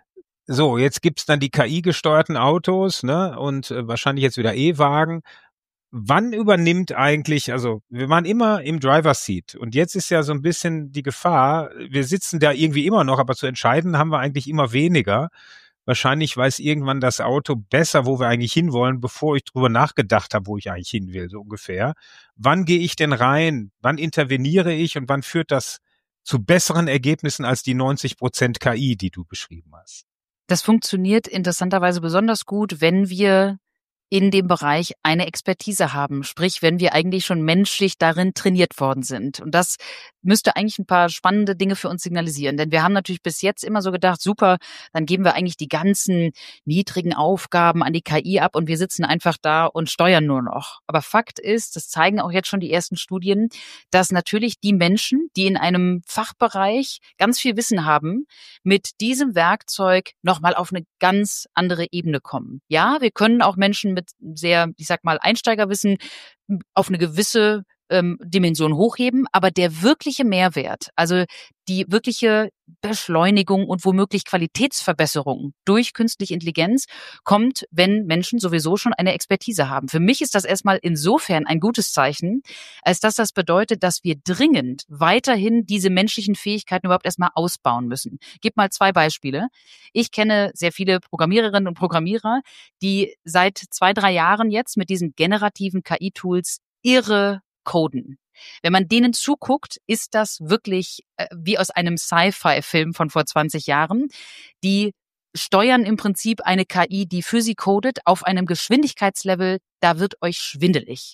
So, jetzt gibt's dann die K I-gesteuerten Autos, ne, und äh, wahrscheinlich jetzt wieder E-Wagen. Wann übernimmt eigentlich, also wir waren immer im Driver's Seat und jetzt ist ja so ein bisschen die Gefahr, wir sitzen da irgendwie immer noch, aber zu entscheiden haben wir eigentlich immer weniger. Wahrscheinlich weiß irgendwann das Auto besser, wo wir eigentlich hinwollen, bevor ich drüber nachgedacht habe, wo ich eigentlich hin will, so ungefähr. Wann gehe ich denn rein? Wann interveniere ich und wann führt das zu besseren Ergebnissen als die neunzig Prozent K I, die du beschrieben hast? Das funktioniert interessanterweise besonders gut, wenn wir in dem Bereich eine Expertise haben. Sprich, wenn wir eigentlich schon menschlich darin trainiert worden sind. Und das müsste eigentlich ein paar spannende Dinge für uns signalisieren. Denn wir haben natürlich bis jetzt immer so gedacht, super, dann geben wir eigentlich die ganzen niedrigen Aufgaben an die K I ab und wir sitzen einfach da und steuern nur noch. Aber Fakt ist, das zeigen auch jetzt schon die ersten Studien, dass natürlich die Menschen, die in einem Fachbereich ganz viel Wissen haben, mit diesem Werkzeug nochmal auf eine ganz andere Ebene kommen. Ja, wir können auch Menschen mit sehr, ich sag mal, Einsteigerwissen auf eine gewisse ähm, Dimension hochheben, aber der wirkliche Mehrwert, also die wirkliche Beschleunigung und womöglich Qualitätsverbesserung durch künstliche Intelligenz kommt, wenn Menschen sowieso schon eine Expertise haben. Für mich ist das erstmal insofern ein gutes Zeichen, als dass das bedeutet, dass wir dringend weiterhin diese menschlichen Fähigkeiten überhaupt erstmal ausbauen müssen. Ich gebe mal zwei Beispiele. Ich kenne sehr viele Programmiererinnen und Programmierer, die seit zwei, drei Jahren jetzt mit diesen generativen K I-Tools irre coden. Wenn man denen zuguckt, ist das wirklich äh, wie aus einem Sci-Fi-Film von vor zwanzig Jahren. Die steuern im Prinzip eine K I, die für sie codet, auf einem Geschwindigkeitslevel, da wird euch schwindelig.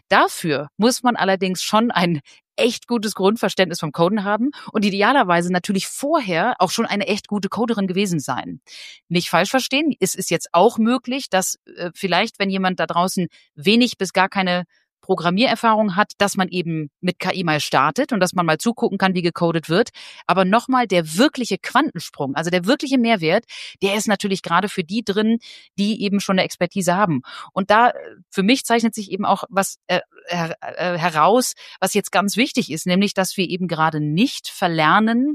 Dafür muss man allerdings schon ein echt gutes Grundverständnis vom Coden haben und idealerweise natürlich vorher auch schon eine echt gute Coderin gewesen sein. Nicht falsch verstehen, es ist jetzt auch möglich, dass äh, vielleicht, wenn jemand da draußen wenig bis gar keine Programmiererfahrung hat, dass man eben mit K I mal startet und dass man mal zugucken kann, wie gecodet wird. Aber nochmal, der wirkliche Quantensprung, also der wirkliche Mehrwert, der ist natürlich gerade für die drin, die eben schon eine Expertise haben. Und da, für mich zeichnet sich eben auch was äh, äh, heraus, was jetzt ganz wichtig ist, nämlich, dass wir eben gerade nicht verlernen,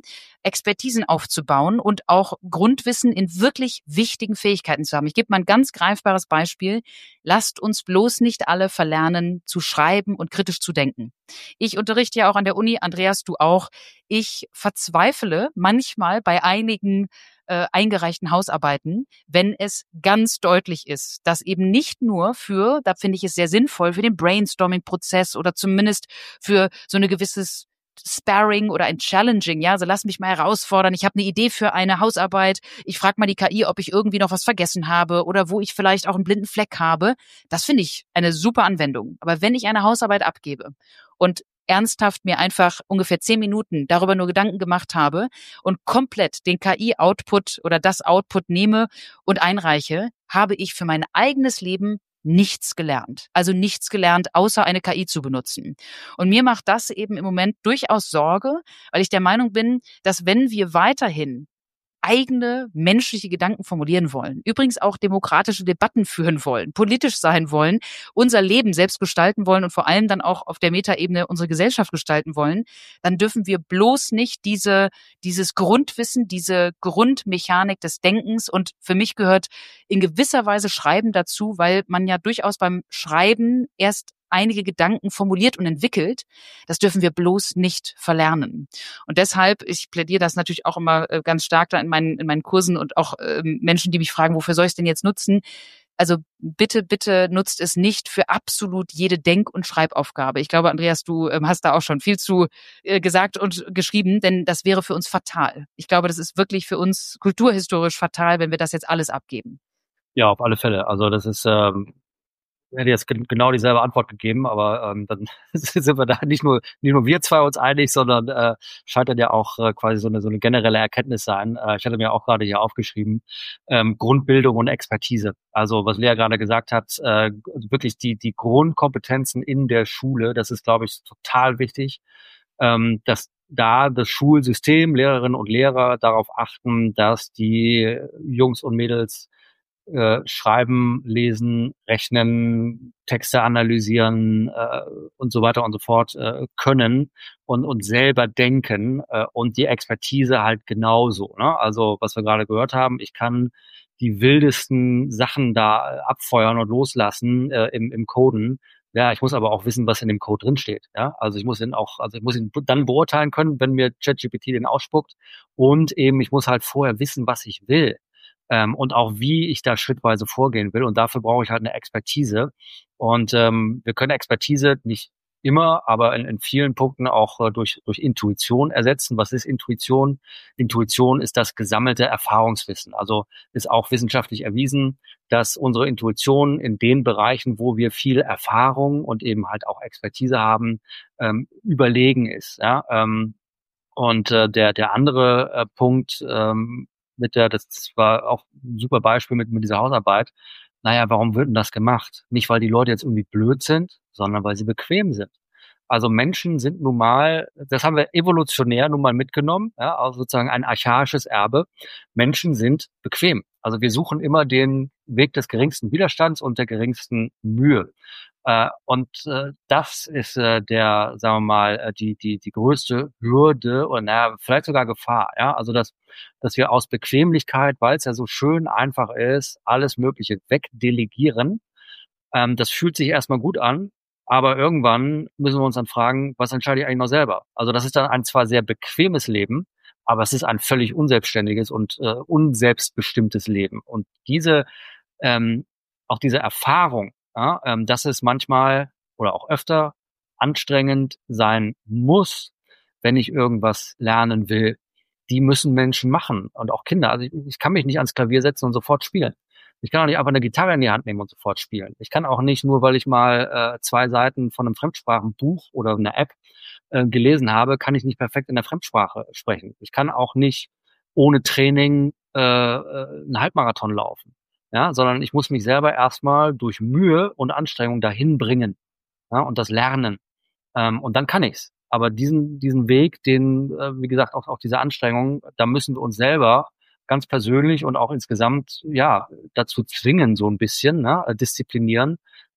Expertisen aufzubauen und auch Grundwissen in wirklich wichtigen Fähigkeiten zu haben. Ich gebe mal ein ganz greifbares Beispiel. Lasst uns bloß nicht alle verlernen, zu schreiben und kritisch zu denken. Ich unterrichte ja auch an der Uni, Andreas, du auch. Ich verzweifle manchmal bei einigen äh, eingereichten Hausarbeiten, wenn es ganz deutlich ist, dass eben nicht nur für, da finde ich es sehr sinnvoll, für den Brainstorming-Prozess oder zumindest für so eine gewisses Sparring oder ein Challenging, ja, also lass mich mal herausfordern, ich habe eine Idee für eine Hausarbeit, ich frage mal die K I, ob ich irgendwie noch was vergessen habe oder wo ich vielleicht auch einen blinden Fleck habe. Das finde ich eine super Anwendung. Aber wenn ich eine Hausarbeit abgebe und ernsthaft mir einfach ungefähr zehn Minuten darüber nur Gedanken gemacht habe und komplett den K I-Output oder das Output nehme und einreiche, habe ich für mein eigenes Leben nichts gelernt. Also nichts gelernt, außer eine K I zu benutzen. Und mir macht das eben im Moment durchaus Sorge, weil ich der Meinung bin, dass wenn wir weiterhin eigene menschliche Gedanken formulieren wollen, übrigens auch demokratische Debatten führen wollen, politisch sein wollen, unser Leben selbst gestalten wollen und vor allem dann auch auf der Metaebene unsere Gesellschaft gestalten wollen, dann dürfen wir bloß nicht diese, dieses Grundwissen, diese Grundmechanik des Denkens, und für mich gehört in gewisser Weise Schreiben dazu, weil man ja durchaus beim Schreiben erst einige Gedanken formuliert und entwickelt. Das dürfen wir bloß nicht verlernen. Und deshalb, ich plädiere das natürlich auch immer ganz stark da in meinen, in meinen Kursen und auch äh, Menschen, die mich fragen, wofür soll ich es denn jetzt nutzen? Also bitte, bitte nutzt es nicht für absolut jede Denk- und Schreibaufgabe. Ich glaube, Andreas, du ähm, hast da auch schon viel zu äh, gesagt und geschrieben, denn das wäre für uns fatal. Ich glaube, das ist wirklich für uns kulturhistorisch fatal, wenn wir das jetzt alles abgeben. Ja, auf alle Fälle. Also das ist... Ähm hätte jetzt genau dieselbe Antwort gegeben, aber ähm, dann sind wir da nicht nur nicht nur wir zwei uns einig, sondern äh, scheint dann ja auch äh, quasi so eine so eine generelle Erkenntnis sein. Äh, ich hatte mir auch gerade hier aufgeschrieben, ähm, Grundbildung und Expertise. Also was Lea gerade gesagt hat, äh, wirklich die die Grundkompetenzen in der Schule, das ist, glaube ich, total wichtig, ähm, dass da das Schulsystem, Lehrerinnen und Lehrer darauf achten, dass die Jungs und Mädels Äh, schreiben, lesen, rechnen, Texte analysieren äh, und so weiter und so fort äh, können und, und selber denken äh, und die Expertise halt genauso. Ne? Also was wir gerade gehört haben, ich kann die wildesten Sachen da abfeuern und loslassen äh, im, im Coden. Ja, ich muss aber auch wissen, was in dem Code drin steht. Ja, also ich muss ihn auch, also ich muss ihn dann beurteilen können, wenn mir ChatGPT den ausspuckt, und eben ich muss halt vorher wissen, was ich will. Ähm, und auch wie ich da schrittweise vorgehen will. Und dafür brauche ich halt eine Expertise. Und ähm, wir können Expertise nicht immer, aber in, in vielen Punkten auch äh, durch, durch Intuition ersetzen. Was ist Intuition? Intuition ist das gesammelte Erfahrungswissen. Also ist auch wissenschaftlich erwiesen, dass unsere Intuition in den Bereichen, wo wir viel Erfahrung und eben halt auch Expertise haben, ähm, überlegen ist. Ja? Ähm, und äh, der, der andere äh, Punkt, ähm, mit der, das war auch ein super Beispiel mit, mit dieser Hausarbeit. Naja, warum wird denn das gemacht? Nicht, weil die Leute jetzt irgendwie blöd sind, sondern weil sie bequem sind. Also Menschen sind nun mal, das haben wir evolutionär nun mal mitgenommen, ja, also sozusagen ein archaisches Erbe. Menschen sind bequem. Also wir suchen immer den Weg des geringsten Widerstands und der geringsten Mühe. Äh, und äh, das ist äh, der, sagen wir mal, äh, die die die größte Hürde oder naja, vielleicht sogar Gefahr. Ja, also dass dass wir aus Bequemlichkeit, weil es ja so schön einfach ist, alles Mögliche wegdelegieren. Ähm, das fühlt sich erstmal gut an, aber irgendwann müssen wir uns dann fragen, was entscheide ich eigentlich noch selber? Also das ist dann ein zwar sehr bequemes Leben, aber es ist ein völlig unselbstständiges und äh, unselbstbestimmtes Leben. Und diese ähm, auch diese Erfahrung, ja, ähm, dass es manchmal oder auch öfter anstrengend sein muss, wenn ich irgendwas lernen will, die müssen Menschen machen und auch Kinder. Also ich, ich kann mich nicht ans Klavier setzen und sofort spielen. Ich kann auch nicht einfach eine Gitarre in die Hand nehmen und sofort spielen. Ich kann auch nicht, nur weil ich mal äh, zwei Seiten von einem Fremdsprachenbuch oder einer App äh, gelesen habe, kann ich nicht perfekt in der Fremdsprache sprechen. Ich kann auch nicht ohne Training äh, einen Halbmarathon laufen. Ja, sondern ich muss mich selber erstmal durch Mühe und Anstrengung dahin bringen, ja, und das lernen. Ähm, und dann kann ich's. Aber diesen diesen Weg, den, äh, wie gesagt, auch auch diese Anstrengung, da müssen wir uns selber ganz persönlich und auch insgesamt ja dazu zwingen, so ein bisschen, ne, disziplinieren,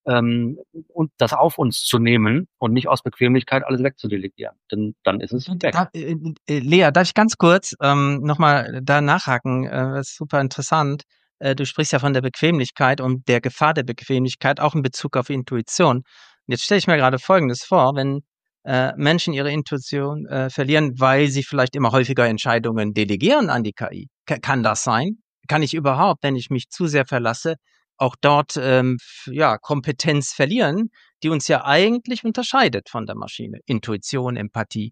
ähm, und das auf uns zu nehmen und nicht aus Bequemlichkeit alles wegzudelegieren. Denn dann ist es weg. Da, äh, äh, Lea, darf ich ganz kurz ähm, nochmal da nachhaken? Äh, das ist super interessant. Äh, du sprichst ja von der Bequemlichkeit und der Gefahr der Bequemlichkeit, auch in Bezug auf Intuition. Und jetzt stelle ich mir gerade Folgendes vor, wenn äh, Menschen ihre Intuition äh, verlieren, weil sie vielleicht immer häufiger Entscheidungen delegieren an die K I. K- kann das sein? Kann ich überhaupt, wenn ich mich zu sehr verlasse, auch dort ähm, f- ja, Kompetenz verlieren, die uns ja eigentlich unterscheidet von der Maschine? Intuition, Empathie.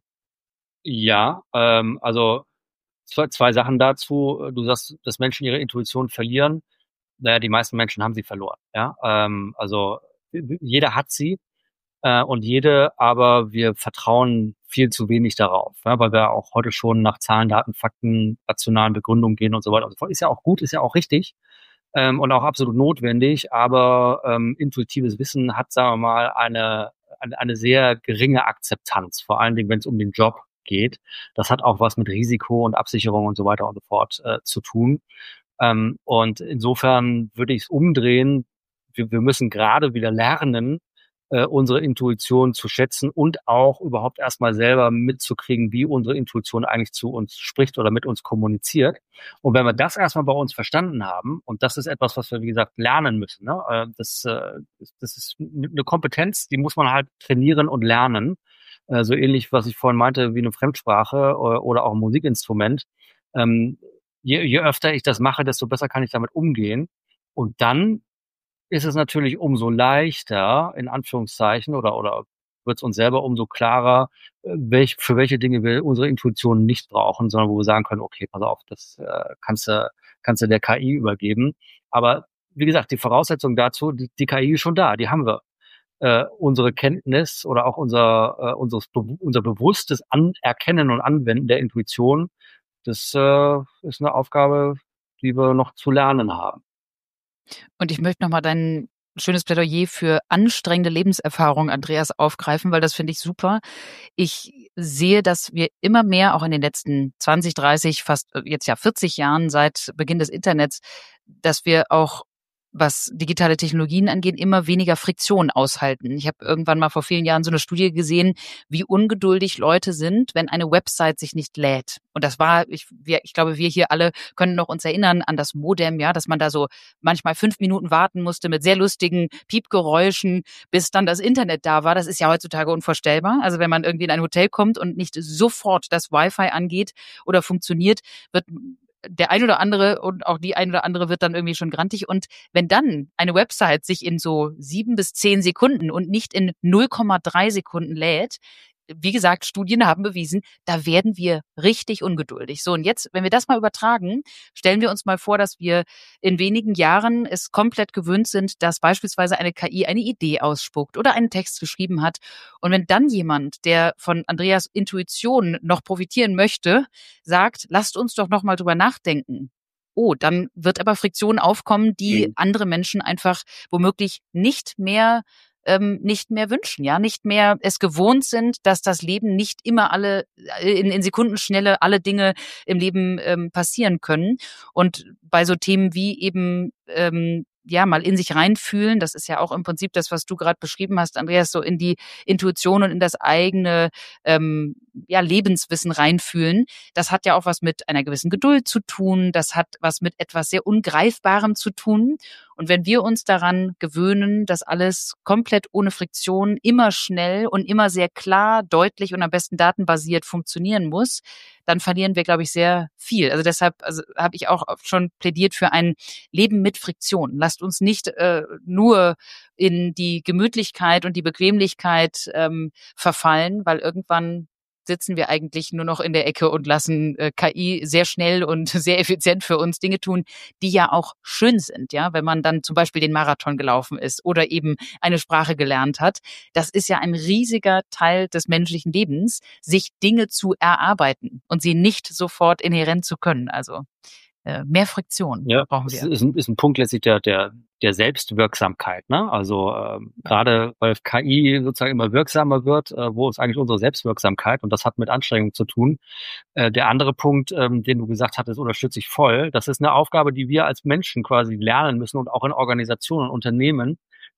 Ja, ähm, also zwei, zwei Sachen dazu. Du sagst, dass Menschen ihre Intuition verlieren. Naja, die meisten Menschen haben sie verloren. Ja, ähm, also jeder hat sie äh, und jede, aber wir vertrauen viel zu wenig darauf, ja, weil wir auch heute schon nach Zahlen, Daten, Fakten, rationalen Begründungen gehen und so weiter und so fort. Ist ja auch gut, ist ja auch richtig ähm, und auch absolut notwendig, aber ähm, intuitives Wissen hat, sagen wir mal, eine, eine, eine sehr geringe Akzeptanz, vor allen Dingen, wenn es um den Job geht. Das hat auch was mit Risiko und Absicherung und so weiter und so fort äh, zu tun. Ähm, und insofern würde ich es umdrehen. Wir, wir müssen gerade wieder lernen, äh, unsere Intuition zu schätzen und auch überhaupt erstmal selber mitzukriegen, wie unsere Intuition eigentlich zu uns spricht oder mit uns kommuniziert. Und wenn wir das erstmal bei uns verstanden haben, und das ist etwas, was wir, wie gesagt, lernen müssen, ne? äh, das, äh, das ist eine Kompetenz, die muss man halt trainieren und lernen. Äh, so ähnlich, was ich vorhin meinte, wie eine Fremdsprache äh, oder auch ein Musikinstrument. Ähm, je, je öfter ich das mache, desto besser kann ich damit umgehen. Und dann ist es natürlich umso leichter, in Anführungszeichen, oder, oder wird es uns selber umso klarer, äh, welch, für welche Dinge wir unsere Intuition nicht brauchen, sondern wo wir sagen können, okay, pass auf, das äh, kannst du, kannst du der K I übergeben. Aber wie gesagt, die Voraussetzung dazu, die, die K I ist schon da, die haben wir. Äh, unsere Kenntnis oder auch unser, äh, unseres, unser bewusstes Anerkennen und Anwenden der Intuition, das äh, ist eine Aufgabe, die wir noch zu lernen haben. Und ich möchte nochmal dein schönes Plädoyer für anstrengende Lebenserfahrung, Andreas, aufgreifen, weil das finde ich super. Ich sehe, dass wir immer mehr auch in den letzten zwanzig, dreißig, fast jetzt ja vierzig Jahren seit Beginn des Internets, dass wir auch, was digitale Technologien angeht, immer weniger Friktion aushalten. Ich habe irgendwann mal vor vielen Jahren so eine Studie gesehen, wie ungeduldig Leute sind, wenn eine Website sich nicht lädt. Und das war, ich, wir, ich glaube, wir hier alle können noch uns erinnern an das Modem, ja, dass man da so manchmal fünf Minuten warten musste mit sehr lustigen Piepgeräuschen, bis dann das Internet da war. Das ist ja heutzutage unvorstellbar. Also wenn man irgendwie in ein Hotel kommt und nicht sofort das Wi-Fi angeht oder funktioniert, wird der ein oder andere und auch die ein oder andere wird dann irgendwie schon grantig. Und wenn dann eine Website sich in so sieben bis zehn Sekunden und nicht in null Komma drei Sekunden lädt, wie gesagt, Studien haben bewiesen, da werden wir richtig ungeduldig. So, und jetzt, wenn wir das mal übertragen, stellen wir uns mal vor, dass wir in wenigen Jahren es komplett gewöhnt sind, dass beispielsweise eine K I eine Idee ausspuckt oder einen Text geschrieben hat. Und wenn dann jemand, der von Andreas Intuition noch profitieren möchte, sagt, lasst uns doch noch mal drüber nachdenken. Oh, dann wird aber Friktion aufkommen, die mhm. andere Menschen einfach womöglich nicht mehr Ähm, nicht mehr wünschen, ja, nicht mehr es gewohnt sind, dass das Leben nicht immer alle in, in Sekundenschnelle alle Dinge im Leben ähm, passieren können. Und bei so Themen wie eben ähm, ja mal in sich reinfühlen, das ist ja auch im Prinzip das, was du gerade beschrieben hast, Andreas, so in die Intuition und in das eigene ähm, ja Lebenswissen reinfühlen. Das hat ja auch was mit einer gewissen Geduld zu tun. Das hat was mit etwas sehr Ungreifbarem zu tun. Und wenn wir uns daran gewöhnen, dass alles komplett ohne Friktion, immer schnell und immer sehr klar, deutlich und am besten datenbasiert funktionieren muss, dann verlieren wir, glaube ich, sehr viel. Also deshalb also, habe ich auch schon plädiert für ein Leben mit Friktion. Lasst uns nicht äh, nur in die Gemütlichkeit und die Bequemlichkeit ähm, verfallen, weil irgendwann sitzen wir eigentlich nur noch in der Ecke und lassen äh, K I sehr schnell und sehr effizient für uns Dinge tun, die ja auch schön sind, ja, wenn man dann zum Beispiel den Marathon gelaufen ist oder eben eine Sprache gelernt hat. Das ist ja ein riesiger Teil des menschlichen Lebens, sich Dinge zu erarbeiten und sie nicht sofort inhärent zu können. Also äh, mehr Friktion ja, brauchen wir. Das ist ein, ist ein Punkt letztlich der, der, der Selbstwirksamkeit, ne? Also ähm, gerade weil K I sozusagen immer wirksamer wird, äh, wo ist eigentlich unsere Selbstwirksamkeit? Und das hat mit Anstrengung zu tun. Äh, der andere Punkt, ähm, den du gesagt hattest, unterstütze ich voll. Das ist eine Aufgabe, die wir als Menschen quasi lernen müssen und auch in Organisationen und Unternehmen,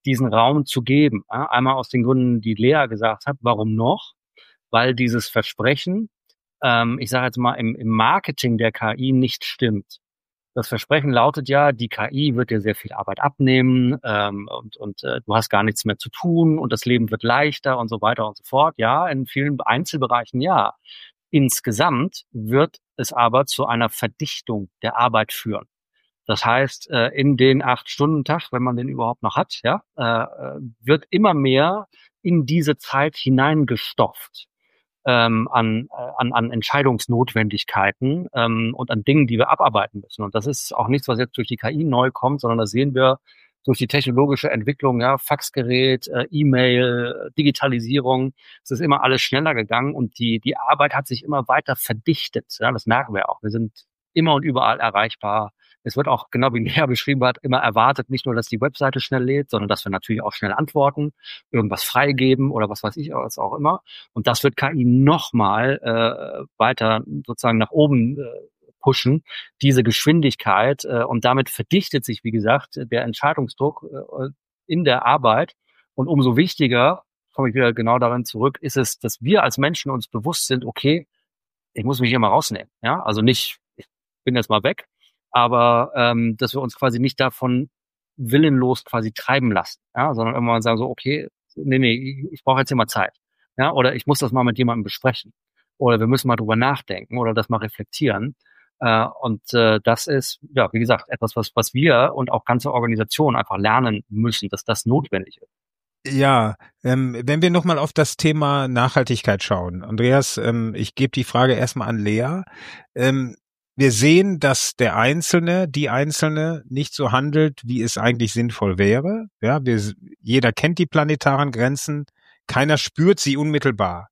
diesen Raum zu geben. Ja, einmal aus den Gründen, die Lea gesagt hat. Warum noch? Weil dieses Versprechen, ähm, ich sage jetzt mal, im, im Marketing der K I nicht stimmt. Das Versprechen lautet ja, die K I wird dir sehr viel Arbeit abnehmen ähm, und, und äh, du hast gar nichts mehr zu tun und das Leben wird leichter und so weiter und so fort. Ja, in vielen Einzelbereichen ja. Insgesamt wird es aber zu einer Verdichtung der Arbeit führen. Das heißt, äh, in den Acht-Stunden-Tag, wenn man den überhaupt noch hat, ja, äh, wird immer mehr in diese Zeit hineingestopft. Ähm, an, äh, an, an Entscheidungsnotwendigkeiten ähm, und an Dingen, die wir abarbeiten müssen. Und das ist auch nichts, was jetzt durch die K I neu kommt, sondern das sehen wir durch die technologische Entwicklung, ja, Faxgerät, äh, E-Mail, Digitalisierung. Es ist immer alles schneller gegangen und die die Arbeit hat sich immer weiter verdichtet. Ja, das merken wir auch. Wir sind immer und überall erreichbar. Es wird auch, genau wie Lea beschrieben hat, immer erwartet, nicht nur, dass die Webseite schnell lädt, sondern dass wir natürlich auch schnell antworten, irgendwas freigeben oder was weiß ich, was auch immer. Und das wird K I nochmal äh, weiter sozusagen nach oben äh, pushen, diese Geschwindigkeit. Äh, und damit verdichtet sich, wie gesagt, der Entscheidungsdruck äh, in der Arbeit. Und umso wichtiger, komme ich wieder genau darin zurück, ist es, dass wir als Menschen uns bewusst sind, okay, ich muss mich hier mal rausnehmen. Ja, also nicht, ich bin jetzt mal weg, aber ähm, dass wir uns quasi nicht davon willenlos quasi treiben lassen, ja, sondern irgendwann sagen so, okay, nee, nee, ich, ich brauche jetzt hier mal Zeit, ja, oder ich muss das mal mit jemandem besprechen, oder wir müssen mal drüber nachdenken oder das mal reflektieren. Äh, und äh, das ist, ja, wie gesagt, etwas, was was wir und auch ganze Organisationen einfach lernen müssen, dass das notwendig ist. Ja, ähm, wenn wir nochmal auf das Thema Nachhaltigkeit schauen. Andreas, ähm, ich gebe die Frage erstmal an Lea. Ähm, wir sehen, dass der Einzelne, die Einzelne nicht so handelt, wie es eigentlich sinnvoll wäre. Ja, wir, jeder kennt die planetaren Grenzen, keiner spürt sie unmittelbar.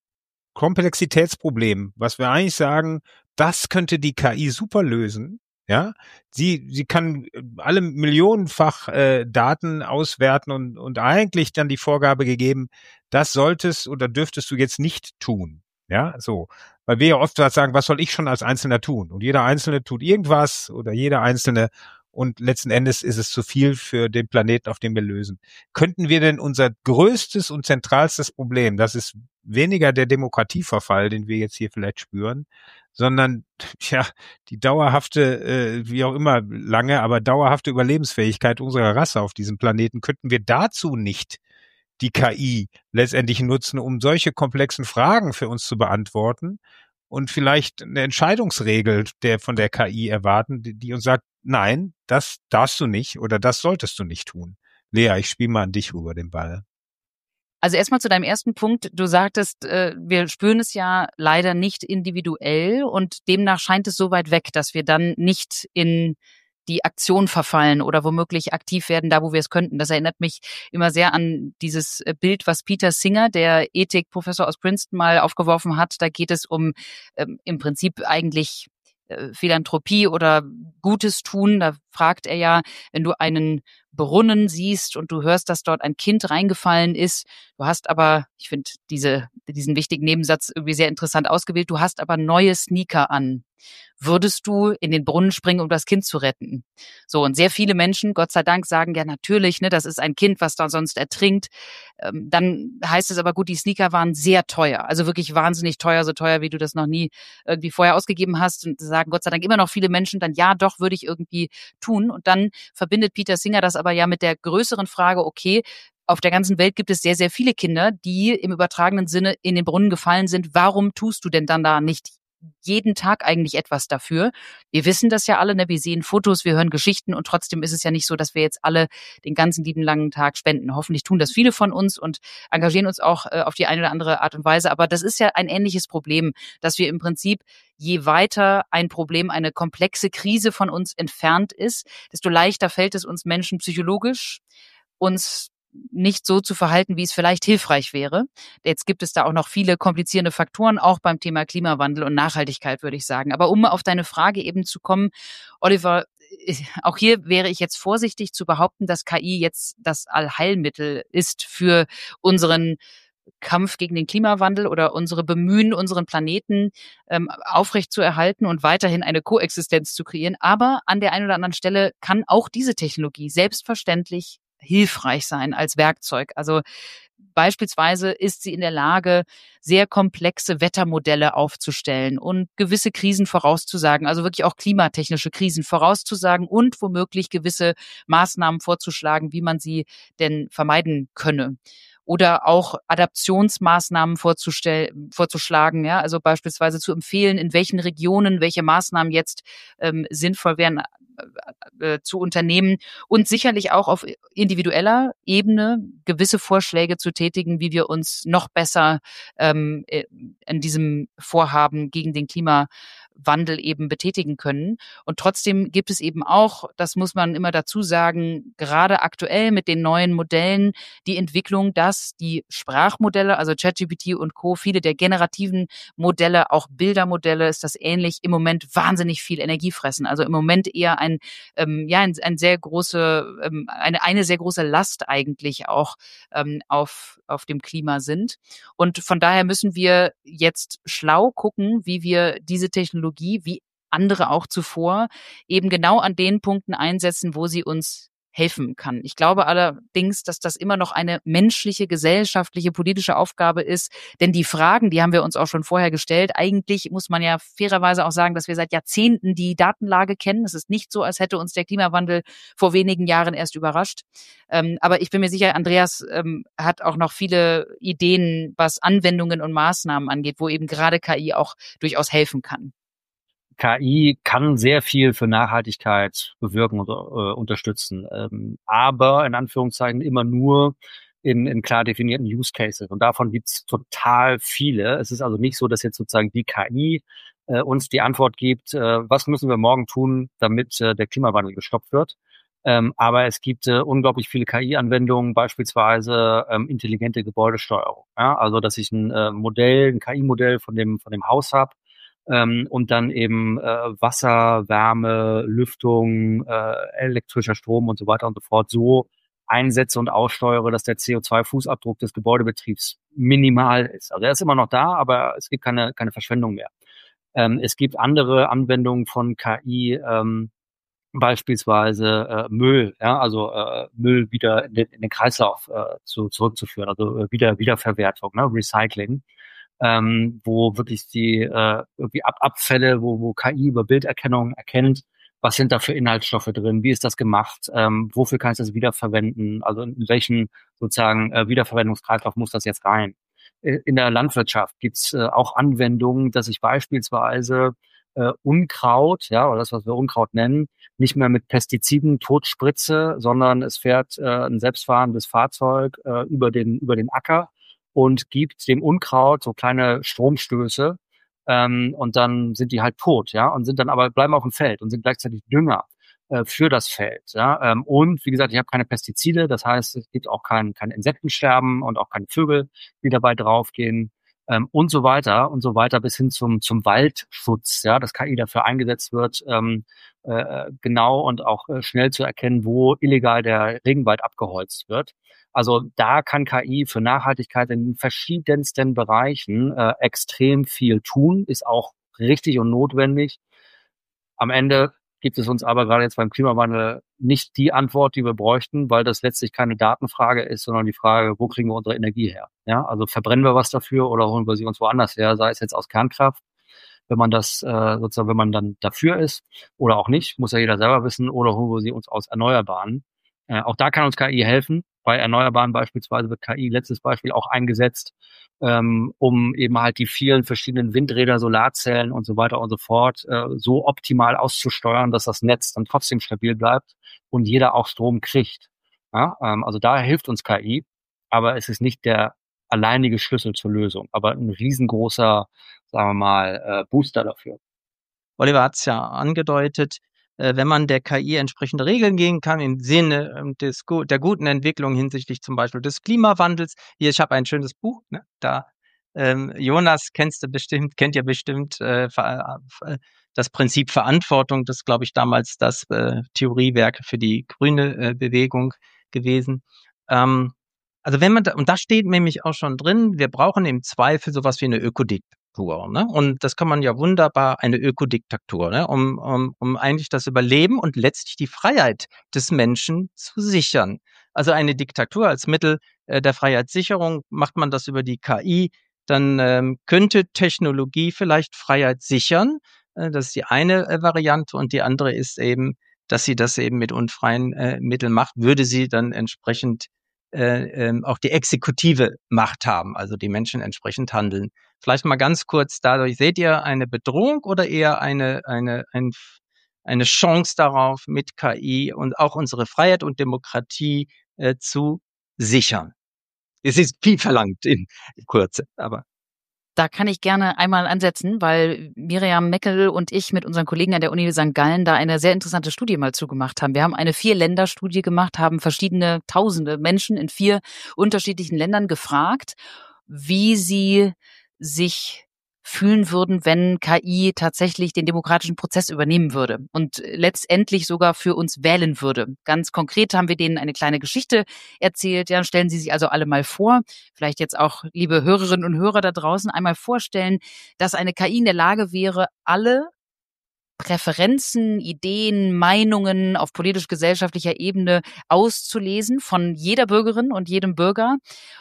Komplexitätsproblem, was wir eigentlich sagen, das könnte die K I super lösen. Ja, sie sie kann alle millionenfach äh, Daten auswerten und und eigentlich dann die Vorgabe gegeben, das solltest oder dürftest du jetzt nicht tun. Ja, so, weil wir ja oft sagen, was soll ich schon als Einzelner tun? Und jeder Einzelne tut irgendwas oder jeder Einzelne und letzten Endes ist es zu viel für den Planeten, auf dem wir lösen. Könnten wir denn unser größtes und zentralstes Problem, das ist weniger der Demokratieverfall, den wir jetzt hier vielleicht spüren, sondern ja die dauerhafte, äh, wie auch immer lange, aber dauerhafte Überlebensfähigkeit unserer Rasse auf diesem Planeten, könnten wir dazu nicht die K I letztendlich nutzen, um solche komplexen Fragen für uns zu beantworten und vielleicht eine Entscheidungsregel der von der K I erwarten, die, die uns sagt, nein, das darfst du nicht oder das solltest du nicht tun. Lea, ich spiele mal an dich rüber den Ball. Also erstmal zu deinem ersten Punkt. Du sagtest, äh, wir spüren es ja leider nicht individuell und demnach scheint es so weit weg, dass wir dann nicht in die Aktion verfallen oder womöglich aktiv werden, da wo wir es könnten. Das erinnert mich immer sehr an dieses Bild, was Peter Singer, der Ethikprofessor aus Princeton, mal aufgeworfen hat. Da geht es um ähm, im Prinzip eigentlich äh, Philanthropie oder Gutes tun. Da fragt er ja, wenn du einen Brunnen siehst und du hörst, dass dort ein Kind reingefallen ist, du hast aber, ich finde diese diesen wichtigen Nebensatz irgendwie sehr interessant ausgewählt, du hast aber neue Sneaker an. Würdest du in den Brunnen springen, um das Kind zu retten? So, und sehr viele Menschen, Gott sei Dank, sagen ja natürlich, ne, das ist ein Kind, was da sonst ertrinkt. Ähm, dann heißt es aber, gut, die Sneaker waren sehr teuer, also wirklich wahnsinnig teuer, so teuer, wie du das noch nie irgendwie vorher ausgegeben hast. Und sagen Gott sei Dank immer noch viele Menschen dann, ja, doch, würde ich irgendwie tun. Und dann verbindet Peter Singer das aber ja mit der größeren Frage, okay, auf der ganzen Welt gibt es sehr, sehr viele Kinder, die im übertragenen Sinne in den Brunnen gefallen sind. Warum tust du denn dann da nicht jeden Tag eigentlich etwas dafür? Wir wissen das ja alle, ne? Wir sehen Fotos, wir hören Geschichten und trotzdem ist es ja nicht so, dass wir jetzt alle den ganzen lieben langen Tag spenden. Hoffentlich tun das viele von uns und engagieren uns auch äh, auf die eine oder andere Art und Weise. Aber das ist ja ein ähnliches Problem, dass wir im Prinzip, je weiter ein Problem, eine komplexe Krise von uns entfernt ist, desto leichter fällt es uns Menschen psychologisch, uns nicht so zu verhalten, wie es vielleicht hilfreich wäre. Jetzt gibt es da auch noch viele komplizierende Faktoren, auch beim Thema Klimawandel und Nachhaltigkeit, würde ich sagen. Aber um auf deine Frage eben zu kommen, Oliver, auch hier wäre ich jetzt vorsichtig zu behaupten, dass K I jetzt das Allheilmittel ist für unseren Kampf gegen den Klimawandel oder unsere Bemühen, unseren Planeten ähm, aufrechtzuerhalten und weiterhin eine Koexistenz zu kreieren. Aber an der einen oder anderen Stelle kann auch diese Technologie selbstverständlich hilfreich sein als Werkzeug. Also beispielsweise ist sie in der Lage, sehr komplexe Wettermodelle aufzustellen und gewisse Krisen vorauszusagen, also wirklich auch klimatechnische Krisen vorauszusagen und womöglich gewisse Maßnahmen vorzuschlagen, wie man sie denn vermeiden könne. Oder auch Adaptionsmaßnahmen vorzustellen, vorzuschlagen, ja, also beispielsweise zu empfehlen, in welchen Regionen welche Maßnahmen jetzt ähm, sinnvoll wären äh, äh, zu unternehmen und sicherlich auch auf individueller Ebene gewisse Vorschläge zu tätigen, wie wir uns noch besser ähm, in diesem Vorhaben gegen den Klimawandel eben betätigen können. Und trotzdem gibt es eben auch, das muss man immer dazu sagen, gerade aktuell mit den neuen Modellen die Entwicklung, dass die Sprachmodelle, also ChatGPT und Co., viele der generativen Modelle, auch Bildermodelle, ist das ähnlich, im Moment wahnsinnig viel Energie fressen. Also im Moment eher ein, ähm, ja, ein, ein sehr große, ähm, eine, eine sehr große Last eigentlich auch ähm, auf, auf dem Klima sind. Und von daher müssen wir jetzt schlau gucken, wie wir diese Technologie, wie andere auch zuvor, eben genau an den Punkten einsetzen, wo sie uns helfen kann. Ich glaube allerdings, dass das immer noch eine menschliche, gesellschaftliche, politische Aufgabe ist, denn die Fragen, die haben wir uns auch schon vorher gestellt. Eigentlich muss man ja fairerweise auch sagen, dass wir seit Jahrzehnten die Datenlage kennen. Es ist nicht so, als hätte uns der Klimawandel vor wenigen Jahren erst überrascht. Ähm, aber ich bin mir sicher, Andreas ähm, hat auch noch viele Ideen, was Anwendungen und Maßnahmen angeht, wo eben gerade K I auch durchaus helfen kann. K I kann sehr viel für Nachhaltigkeit bewirken und äh, unterstützen, ähm, aber in Anführungszeichen immer nur in, in klar definierten Use Cases. Und davon gibt's total viele. Es ist also nicht so, dass jetzt sozusagen die K I äh, uns die Antwort gibt, äh, was müssen wir morgen tun, damit äh, der Klimawandel gestoppt wird. Ähm, aber es gibt äh, unglaublich viele K I-Anwendungen, beispielsweise ähm, intelligente Gebäudesteuerung. Ja? Also, dass ich ein äh, Modell, ein K I-Modell von dem von dem Haus habe, Ähm, und dann eben äh, Wasser, Wärme, Lüftung, äh, elektrischer Strom und so weiter und so fort so einsetze und aussteuere, dass der C O zwei Fußabdruck des Gebäudebetriebs minimal ist. Also er ist immer noch da, aber es gibt keine keine Verschwendung mehr. Ähm, es gibt andere Anwendungen von K I, ähm, beispielsweise äh, Müll, ja, also äh, Müll wieder in den, in den Kreislauf äh, zu, zurückzuführen, also äh, wieder Wiederverwertung, ne, Recycling. Ähm, wo wirklich die äh, irgendwie Ab Abfälle, wo, wo K I über Bilderkennung erkennt, was sind da für Inhaltsstoffe drin, wie ist das gemacht, ähm, wofür kann ich das wiederverwenden, also in welchen sozusagen äh, Wiederverwendungskreislauf muss das jetzt rein. In der Landwirtschaft gibt's äh, auch Anwendungen, dass ich beispielsweise äh, Unkraut, ja, oder das, was wir Unkraut nennen, nicht mehr mit Pestiziden totspritze, sondern es fährt äh, ein selbstfahrendes Fahrzeug äh, über den über den Acker und gibt dem Unkraut so kleine Stromstöße, ähm, und dann sind die halt tot, ja, und sind dann aber bleiben auf dem Feld und sind gleichzeitig Dünger äh, für das Feld, ja, ähm, und wie gesagt, ich habe keine Pestizide, das heißt, es gibt auch kein kein Insektensterben und auch keine Vögel, die dabei draufgehen, ähm, und so weiter und so weiter bis hin zum zum Waldschutz, ja, dass K I dafür eingesetzt wird, ähm, äh, genau und auch äh, schnell zu erkennen, wo illegal der Regenwald abgeholzt wird. Also da kann K I für Nachhaltigkeit in verschiedensten Bereichen äh, extrem viel tun, ist auch richtig und notwendig. Am Ende gibt es uns aber gerade jetzt beim Klimawandel nicht die Antwort, die wir bräuchten, weil das letztlich keine Datenfrage ist, sondern die Frage, wo kriegen wir unsere Energie her? Ja, also verbrennen wir was dafür oder holen wir sie uns woanders her, sei es jetzt aus Kernkraft, wenn man das äh, sozusagen, wenn man dann dafür ist oder auch nicht, muss ja jeder selber wissen, oder holen wir sie uns aus Erneuerbaren. Äh, auch da kann uns K I helfen. Bei Erneuerbaren beispielsweise wird K I, letztes Beispiel, auch eingesetzt, ähm, um eben halt die vielen verschiedenen Windräder, Solarzellen und so weiter und so fort äh, so optimal auszusteuern, dass das Netz dann trotzdem stabil bleibt und jeder auch Strom kriegt. Ja, ähm, also da hilft uns K I, aber es ist nicht der alleinige Schlüssel zur Lösung, aber ein riesengroßer, sagen wir mal, äh, Booster dafür. Oliver hat es ja angedeutet, äh, wenn man der K I entsprechende Regeln geben kann im Sinne ähm, des, der guten Entwicklung hinsichtlich zum Beispiel des Klimawandels. Hier, ich habe ein schönes Buch, ne, da ähm, Jonas kennst du bestimmt, kennt ihr bestimmt äh, das Prinzip Verantwortung, das glaube ich damals das äh, Theoriewerk für die grüne äh, Bewegung gewesen. Ähm, also wenn man da, und da steht nämlich auch schon drin, wir brauchen im Zweifel sowas wie eine Ökodiktatur, ne? Und das kann man ja wunderbar, eine Ökodiktatur, ne? Um, um, um eigentlich das Überleben und letztlich die Freiheit des Menschen zu sichern. Also eine Diktatur als Mittel äh, der Freiheitssicherung, macht man das über die K I, dann ähm, könnte Technologie vielleicht Freiheit sichern. Äh, das ist die eine äh, Variante und die andere ist eben, dass sie das eben mit unfreien äh, Mitteln macht, würde sie dann entsprechend äh, ähm, auch die exekutive Macht haben, also die Menschen entsprechend handeln. Vielleicht mal ganz kurz dadurch, seht ihr eine Bedrohung oder eher eine, eine, ein, eine Chance darauf, mit K I und auch unsere Freiheit und Demokratie äh, zu sichern? Es ist viel verlangt in Kürze, aber Da kann ich gerne einmal ansetzen, weil Miriam Meckel und ich mit unseren Kollegen an der Uni Sankt Gallen da eine sehr interessante Studie mal zugemacht haben. Wir haben eine Vier-Länder-Studie gemacht, haben verschiedene tausende Menschen in vier unterschiedlichen Ländern gefragt, wie sie sich fühlen würden, wenn K I tatsächlich den demokratischen Prozess übernehmen würde und letztendlich sogar für uns wählen würde. Ganz konkret haben wir denen eine kleine Geschichte erzählt. Ja, stellen Sie sich also alle mal vor, vielleicht jetzt auch, liebe Hörerinnen und Hörer da draußen, einmal vorstellen, dass eine K I in der Lage wäre, alle Präferenzen, Ideen, Meinungen auf politisch-gesellschaftlicher Ebene auszulesen von jeder Bürgerin und jedem Bürger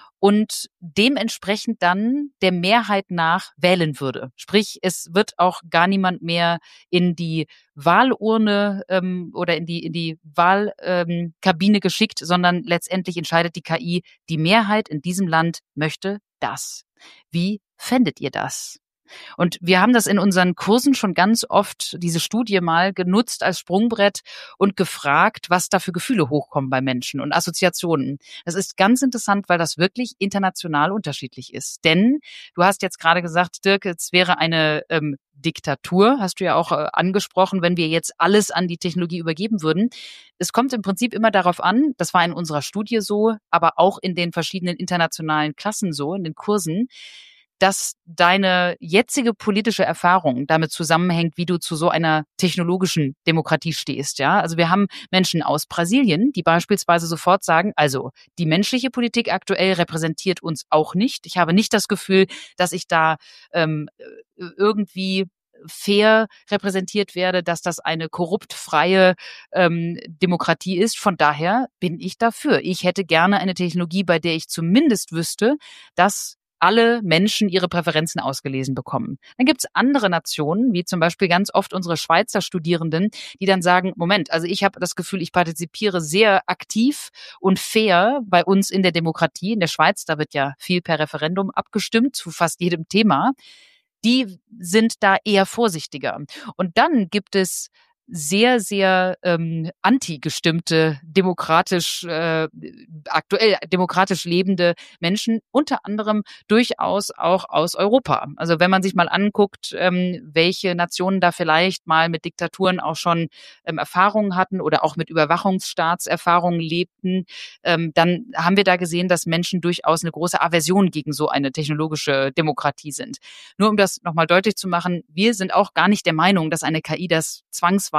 und dementsprechend dann der Mehrheit nach wählen würde. Sprich, es wird auch gar niemand mehr in die Wahlurne ähm, oder in die in die Wahlkabine ähm, geschickt, sondern letztendlich entscheidet die K I, die Mehrheit in diesem Land möchte das. Wie fändet ihr das? Und wir haben das in unseren Kursen schon ganz oft, diese Studie mal genutzt als Sprungbrett und gefragt, was da für Gefühle hochkommen bei Menschen und Assoziationen. Das ist ganz interessant, weil das wirklich international unterschiedlich ist. Denn du hast jetzt gerade gesagt, Dirk, es wäre eine ähm, Diktatur, hast du ja auch äh, angesprochen, wenn wir jetzt alles an die Technologie übergeben würden. Es kommt im Prinzip immer darauf an, das war in unserer Studie so, aber auch in den verschiedenen internationalen Klassen so, in den Kursen, dass deine jetzige politische Erfahrung damit zusammenhängt, wie du zu so einer technologischen Demokratie stehst. Ja, also wir haben Menschen aus Brasilien, die beispielsweise sofort sagen, also die menschliche Politik aktuell repräsentiert uns auch nicht. Ich habe nicht das Gefühl, dass ich da ähm, irgendwie fair repräsentiert werde, dass das eine korruptfreie ähm, Demokratie ist. Von daher bin ich dafür. Ich hätte gerne eine Technologie, bei der ich zumindest wüsste, dass alle Menschen ihre Präferenzen ausgelesen bekommen. Dann gibt's andere Nationen, wie zum Beispiel ganz oft unsere Schweizer Studierenden, die dann sagen, Moment, also ich habe das Gefühl, ich partizipiere sehr aktiv und fair bei uns in der Demokratie. In der Schweiz, da wird ja viel per Referendum abgestimmt zu fast jedem Thema. Die sind da eher vorsichtiger. Und dann gibt es sehr, sehr ähm, anti-gestimmte, demokratisch, äh, aktuell demokratisch lebende Menschen, unter anderem durchaus auch aus Europa. Also wenn man sich mal anguckt, ähm, welche Nationen da vielleicht mal mit Diktaturen auch schon ähm, Erfahrungen hatten oder auch mit Überwachungsstaatserfahrungen lebten, ähm, dann haben wir da gesehen, dass Menschen durchaus eine große Aversion gegen so eine technologische Demokratie sind. Nur um das nochmal deutlich zu machen, wir sind auch gar nicht der Meinung, dass eine K I das zwangsweise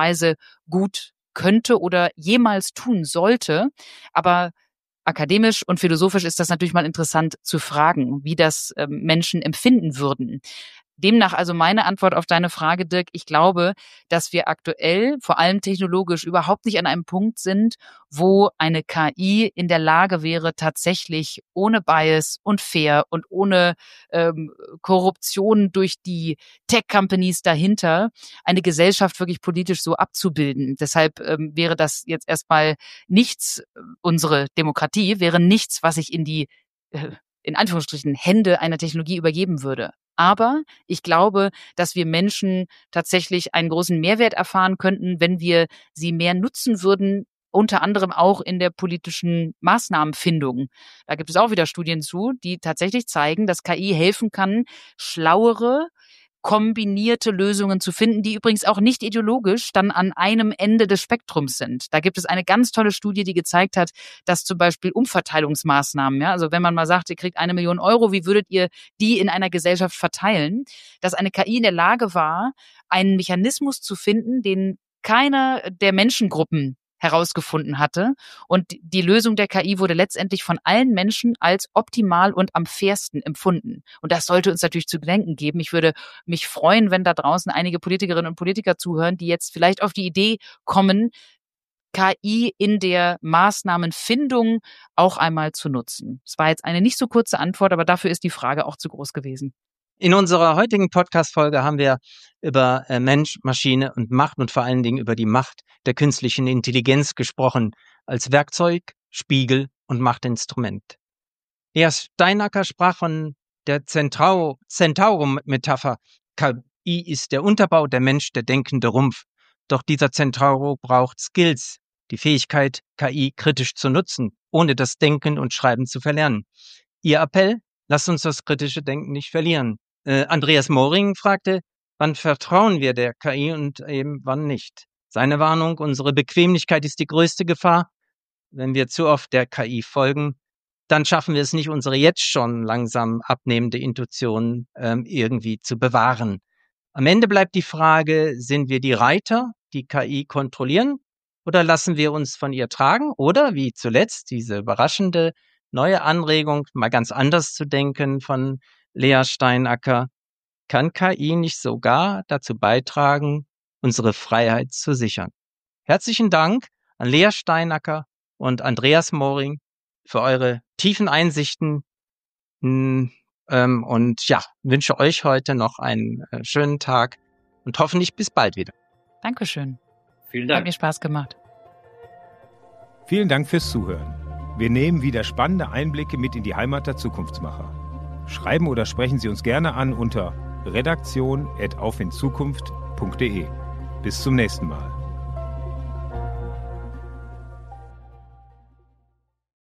gut könnte oder jemals tun sollte. Aber akademisch und philosophisch ist das natürlich mal interessant zu fragen, wie das ähm, Menschen empfinden würden. Demnach also meine Antwort auf deine Frage, Dirk, ich glaube, dass wir aktuell, vor allem technologisch, überhaupt nicht an einem Punkt sind, wo eine K I in der Lage wäre, tatsächlich ohne Bias und fair und ohne ähm, Korruption durch die Tech-Companies dahinter eine Gesellschaft wirklich politisch so abzubilden. Deshalb ähm, wäre das jetzt erstmal nichts, unsere Demokratie wäre nichts, was ich in die äh, in Anführungsstrichen Hände einer Technologie übergeben würde. Aber ich glaube, dass wir Menschen tatsächlich einen großen Mehrwert erfahren könnten, wenn wir sie mehr nutzen würden, unter anderem auch in der politischen Maßnahmenfindung. Da gibt es auch wieder Studien zu, die tatsächlich zeigen, dass K I helfen kann, schlauere, kombinierte Lösungen zu finden, die übrigens auch nicht ideologisch dann an einem Ende des Spektrums sind. Da gibt es eine ganz tolle Studie, die gezeigt hat, dass zum Beispiel Umverteilungsmaßnahmen, ja, also wenn man mal sagt, ihr kriegt eine Million Euro, wie würdet ihr die in einer Gesellschaft verteilen, dass eine K I in der Lage war, einen Mechanismus zu finden, den keiner der Menschengruppen herausgefunden hatte. Und die Lösung der K I wurde letztendlich von allen Menschen als optimal und am fairsten empfunden. Und das sollte uns natürlich zu bedenken geben. Ich würde mich freuen, wenn da draußen einige Politikerinnen und Politiker zuhören, die jetzt vielleicht auf die Idee kommen, K I in der Maßnahmenfindung auch einmal zu nutzen? Es war jetzt eine nicht so kurze Antwort, aber dafür ist die Frage auch zu groß gewesen. In unserer heutigen Podcast-Folge haben wir über äh, Mensch, Maschine und Macht und vor allen Dingen über die Macht der künstlichen Intelligenz gesprochen, als Werkzeug, Spiegel und Machtinstrument. Lea Steinacker sprach von der Zentau- Zentaurum-Metapher. K I ist der Unterbau, der Mensch der denkende Rumpf. Doch dieser Centauro braucht Skills, die Fähigkeit, K I kritisch zu nutzen, ohne das Denken und Schreiben zu verlernen. Ihr Appell? Lasst uns das kritische Denken nicht verlieren. Äh, Andreas Moring fragte, wann vertrauen wir der K I und eben wann nicht? Seine Warnung, unsere Bequemlichkeit ist die größte Gefahr. Wenn wir zu oft der K I folgen, dann schaffen wir es nicht, unsere jetzt schon langsam abnehmende Intuition ähm, irgendwie zu bewahren. Am Ende bleibt die Frage, sind wir die Reiter, die K I kontrollieren, oder lassen wir uns von ihr tragen? Oder, wie zuletzt, diese überraschende neue Anregung, mal ganz anders zu denken von Lea Steinacker, kann K I nicht sogar dazu beitragen, unsere Freiheit zu sichern? Herzlichen Dank an Lea Steinacker und Andreas Moring für eure tiefen Einsichten und ja, wünsche euch heute noch einen schönen Tag und hoffentlich bis bald wieder. Dankeschön. Vielen Dank. Hat mir Spaß gemacht. Vielen Dank fürs Zuhören. Wir nehmen wieder spannende Einblicke mit in die Heimat der Zukunftsmacher. Schreiben oder sprechen Sie uns gerne an unter redaktion at auf in zukunft punkt de. Bis zum nächsten Mal.